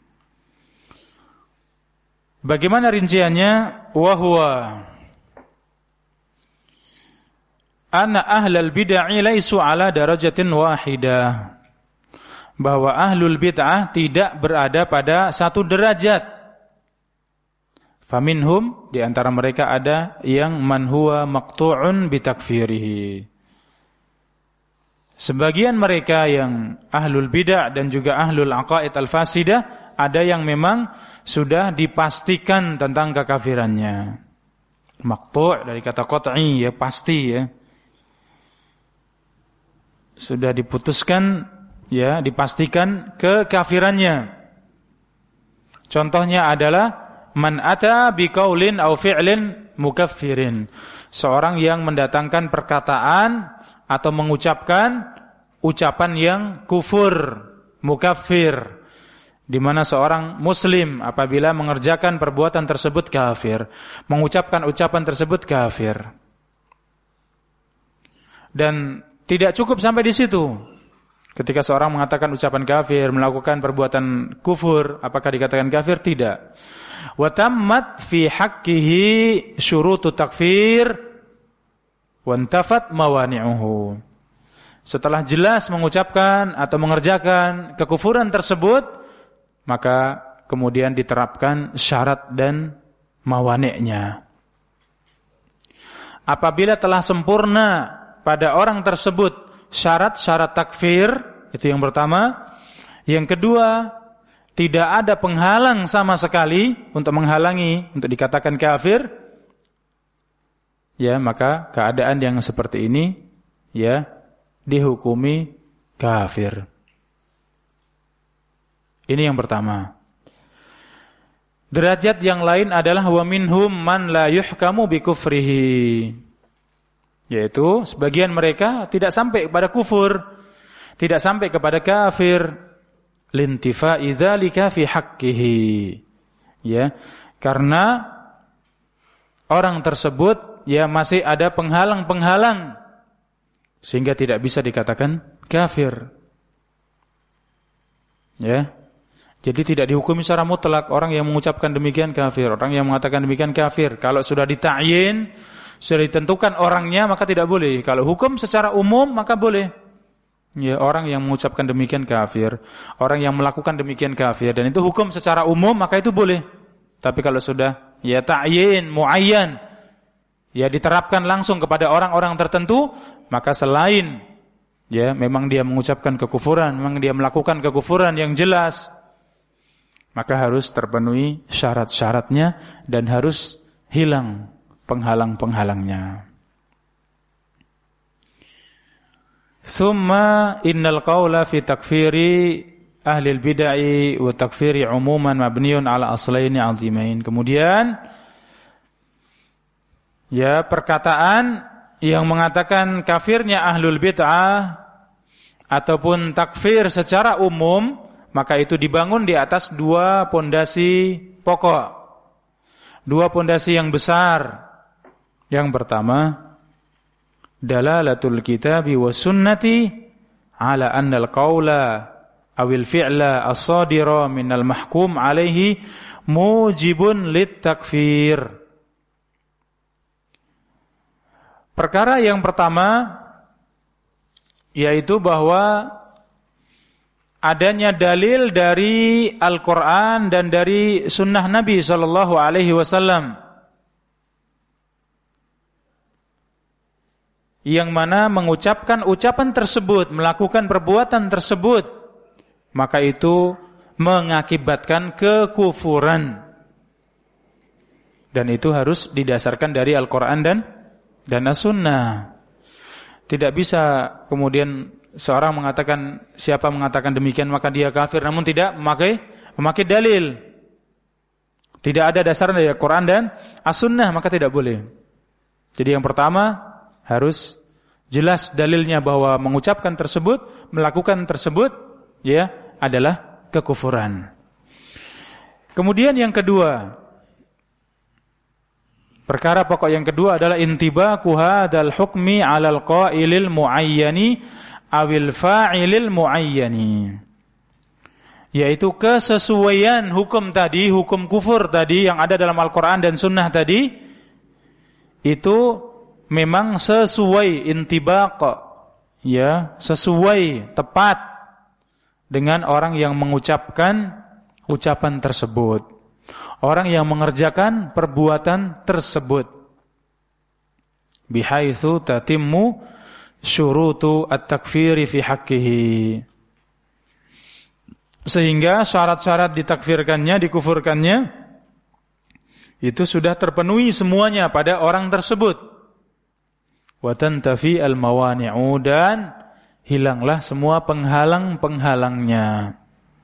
[SPEAKER 1] Bagaimana rinciannya? Wa huwa anna ahlal bid'ah laisu ala darajatin wahidah, bahwa ahlul bid'ah tidak berada pada satu derajat. Faminhum, di antara mereka ada yang man huwa maqtu'un bitakfirihi. Sebagian mereka yang ahlul bid'ah dan juga ahlul aqaid al-fasidah, ada yang memang sudah dipastikan tentang kekafirannya. Maqtu' dari kata qat'i, ya pasti ya. Sudah diputuskan, ya dipastikan kekafirannya. Contohnya adalah man ata biqaulin aw fi'lin mukaffirin, seorang yang mendatangkan perkataan atau mengucapkan ucapan yang kufur, mukaffir, di mana seorang muslim apabila mengerjakan perbuatan tersebut kafir, mengucapkan ucapan tersebut kafir. Dan tidak cukup sampai di situ. Ketika seorang mengatakan ucapan kafir, melakukan perbuatan kufur, apakah dikatakan kafir? Tidak. Wa tammat fi haqqihi syurutut takfir wa intafat mawani'uhu. Setelah jelas mengucapkan atau mengerjakan kekufuran tersebut, maka kemudian diterapkan syarat dan mawani'nya. Apabila telah sempurna pada orang tersebut syarat-syarat takfir, itu yang pertama. Yang kedua, tidak ada penghalang sama sekali untuk menghalangi, untuk dikatakan kafir, ya maka keadaan yang seperti ini ya dihukumi kafir. Ini yang pertama. Derajat yang lain adalah wa minhum man la yuhkamu bi kufrihi, yaitu sebagian mereka tidak sampai kepada kufur, tidak sampai kepada kafir, lintifa'i dzalika fi haqqihi, ya karena orang tersebut ya masih ada penghalang-penghalang sehingga tidak bisa dikatakan kafir. Ya. Jadi tidak dihukumi secara mutlak orang yang mengucapkan demikian kafir, orang yang mengatakan demikian kafir. Kalau sudah dita'yin, sudah ditentukan orangnya maka tidak boleh. Kalau hukum secara umum maka boleh. Ya, orang yang mengucapkan demikian kafir, orang yang melakukan demikian kafir, dan itu hukum secara umum maka itu boleh. Tapi kalau sudah ya ta'yin, muayyan, ya diterapkan langsung kepada orang-orang tertentu, maka selain ya memang dia mengucapkan kekufuran, memang dia melakukan kekufuran yang jelas, maka harus terpenuhi syarat-syaratnya dan harus hilang penghalang-penghalangnya. Summa innal qawla fi takfiri ahli al-bid'ah wa takfiri umuman mabniun ala aslaini azimain. Kemudian ya perkataan yang mengatakan kafirnya ahlul bid'ah ataupun takfir secara umum, maka itu dibangun di atas dua pondasi pokok, dua pondasi yang besar. Yang pertama, dalalatul kitabi was sunnati ala anna al-qawla awil fi'la as-sadira minal mahkum alaihi mujibun lit takfir. Perkara yang pertama yaitu bahwa adanya dalil dari Al-Quran dan dari sunnah Nabi sallallahu alaihi wasallam yang mana mengucapkan ucapan tersebut, melakukan perbuatan tersebut, maka itu mengakibatkan kekufuran. Dan itu harus didasarkan dari Al-Quran dan dan As-Sunnah. Tidak bisa kemudian seorang mengatakan, siapa mengatakan demikian maka dia kafir, namun tidak memakai memakai dalil. Tidak ada dasar dari Al-Quran dan As-Sunnah, maka tidak boleh. Jadi yang pertama harus jelas dalilnya bahwa mengucapkan tersebut, melakukan tersebut ya adalah kekufuran. Kemudian yang kedua, perkara pokok yang kedua adalah intibaku hadzal hukmi 'alal qailil muayyani awil fa'ilil muayyani, yaitu kesesuaian hukum tadi, hukum kufur tadi yang ada dalam Al-Quran dan Sunnah tadi, itu memang sesuai, intibaq, ya, sesuai, tepat dengan orang yang mengucapkan ucapan tersebut, orang yang mengerjakan perbuatan tersebut, bihaitsu tatimmu syurutu at-takfiri fi haqqihi, sehingga syarat-syarat ditakfirkannya, dikufurkannya itu sudah terpenuhi semuanya pada orang tersebut. Wa tantafi al-mawani'u, dan hilanglah semua penghalang-penghalangnya.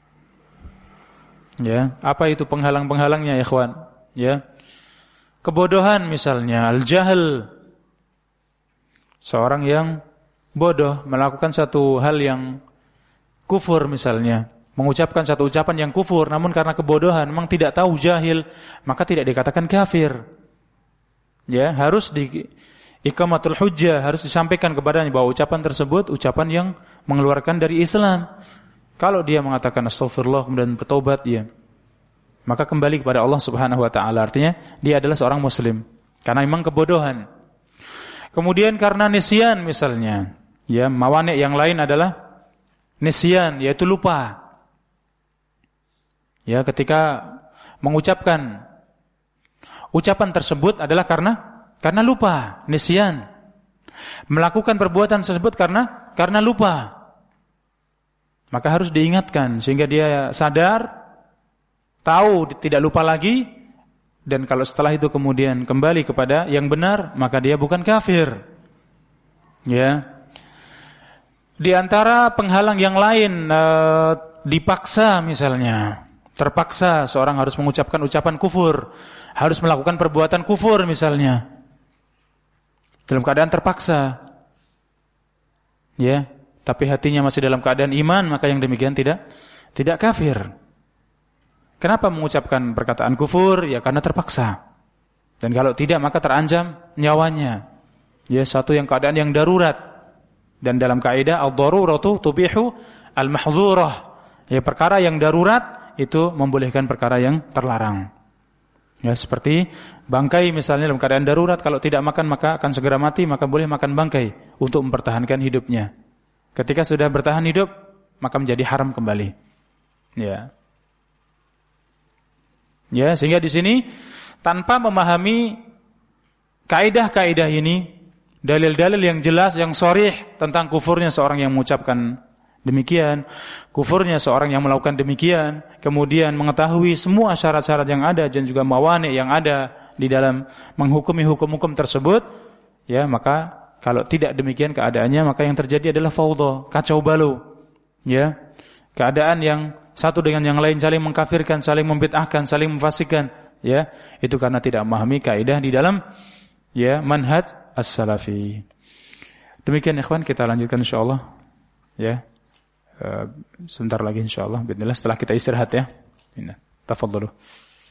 [SPEAKER 1] Ya, apa itu penghalang-penghalangnya, ikhwan? Ya. Kebodohan misalnya, al-jahl. Seorang yang bodoh melakukan satu hal yang kufur misalnya, mengucapkan satu ucapan yang kufur, namun karena kebodohan, memang tidak tahu, jahil, maka tidak dikatakan kafir. Ya, harus di iqamatul hujjah, harus disampaikan kepadanya bahwa ucapan tersebut ucapan yang mengeluarkan dari Islam. Kalau dia mengatakan astagfirullah kemudian bertobat, ya, maka kembali kepada Allah Subhanahu wa taala, artinya dia adalah seorang muslim karena memang kebodohan. Kemudian karena nisyan misalnya, ya, mawani' yang lain adalah nisyan, yaitu lupa. Ya, ketika mengucapkan ucapan tersebut adalah karena karena lupa, nisyan. Melakukan perbuatan tersebut karena karena lupa. Maka harus diingatkan sehingga dia sadar, tahu tidak lupa lagi, dan kalau setelah itu kemudian kembali kepada yang benar, maka dia bukan kafir. Ya. Di antara penghalang yang lain, e, dipaksa misalnya, terpaksa seorang harus mengucapkan ucapan kufur, harus melakukan perbuatan kufur misalnya, dalam keadaan terpaksa, ya, tapi hatinya masih dalam keadaan iman, maka yang demikian tidak tidak kafir. Kenapa mengucapkan perkataan kufur? Ya karena terpaksa. Dan kalau tidak maka terancam nyawanya. Ya, satu yang keadaan yang darurat. Dan dalam kaidah ad-daruratu tubihu al-mahdzurah. Ya, perkara yang darurat itu membolehkan perkara yang terlarang. Ya, seperti bangkai misalnya dalam keadaan darurat, kalau tidak makan maka akan segera mati, maka boleh makan bangkai untuk mempertahankan hidupnya. Ketika sudah bertahan hidup, maka menjadi haram kembali. Ya. Ya, sehingga di sini tanpa memahami kaidah-kaidah ini, dalil-dalil yang jelas, yang sharih tentang kufurnya seorang yang mengucapkan demikian, kufurnya seorang yang melakukan demikian, kemudian mengetahui semua syarat-syarat yang ada dan juga mawani yang ada di dalam menghukumi hukum-hukum tersebut, ya, maka kalau tidak demikian keadaannya, maka yang terjadi adalah fawdha, kacau balau. Ya. Keadaan yang satu dengan yang lain saling mengkafirkan, saling membid'ahkan, saling memfasikkan, ya. Itu karena tidak memahami kaidah di dalam ya manhaj as-salafi. Demikian ikhwan, kita lanjutkan insyaallah. Ya. Uh, sebentar lagi insyaallah, bismillah, setelah kita istirahat ya. Tafadhalu.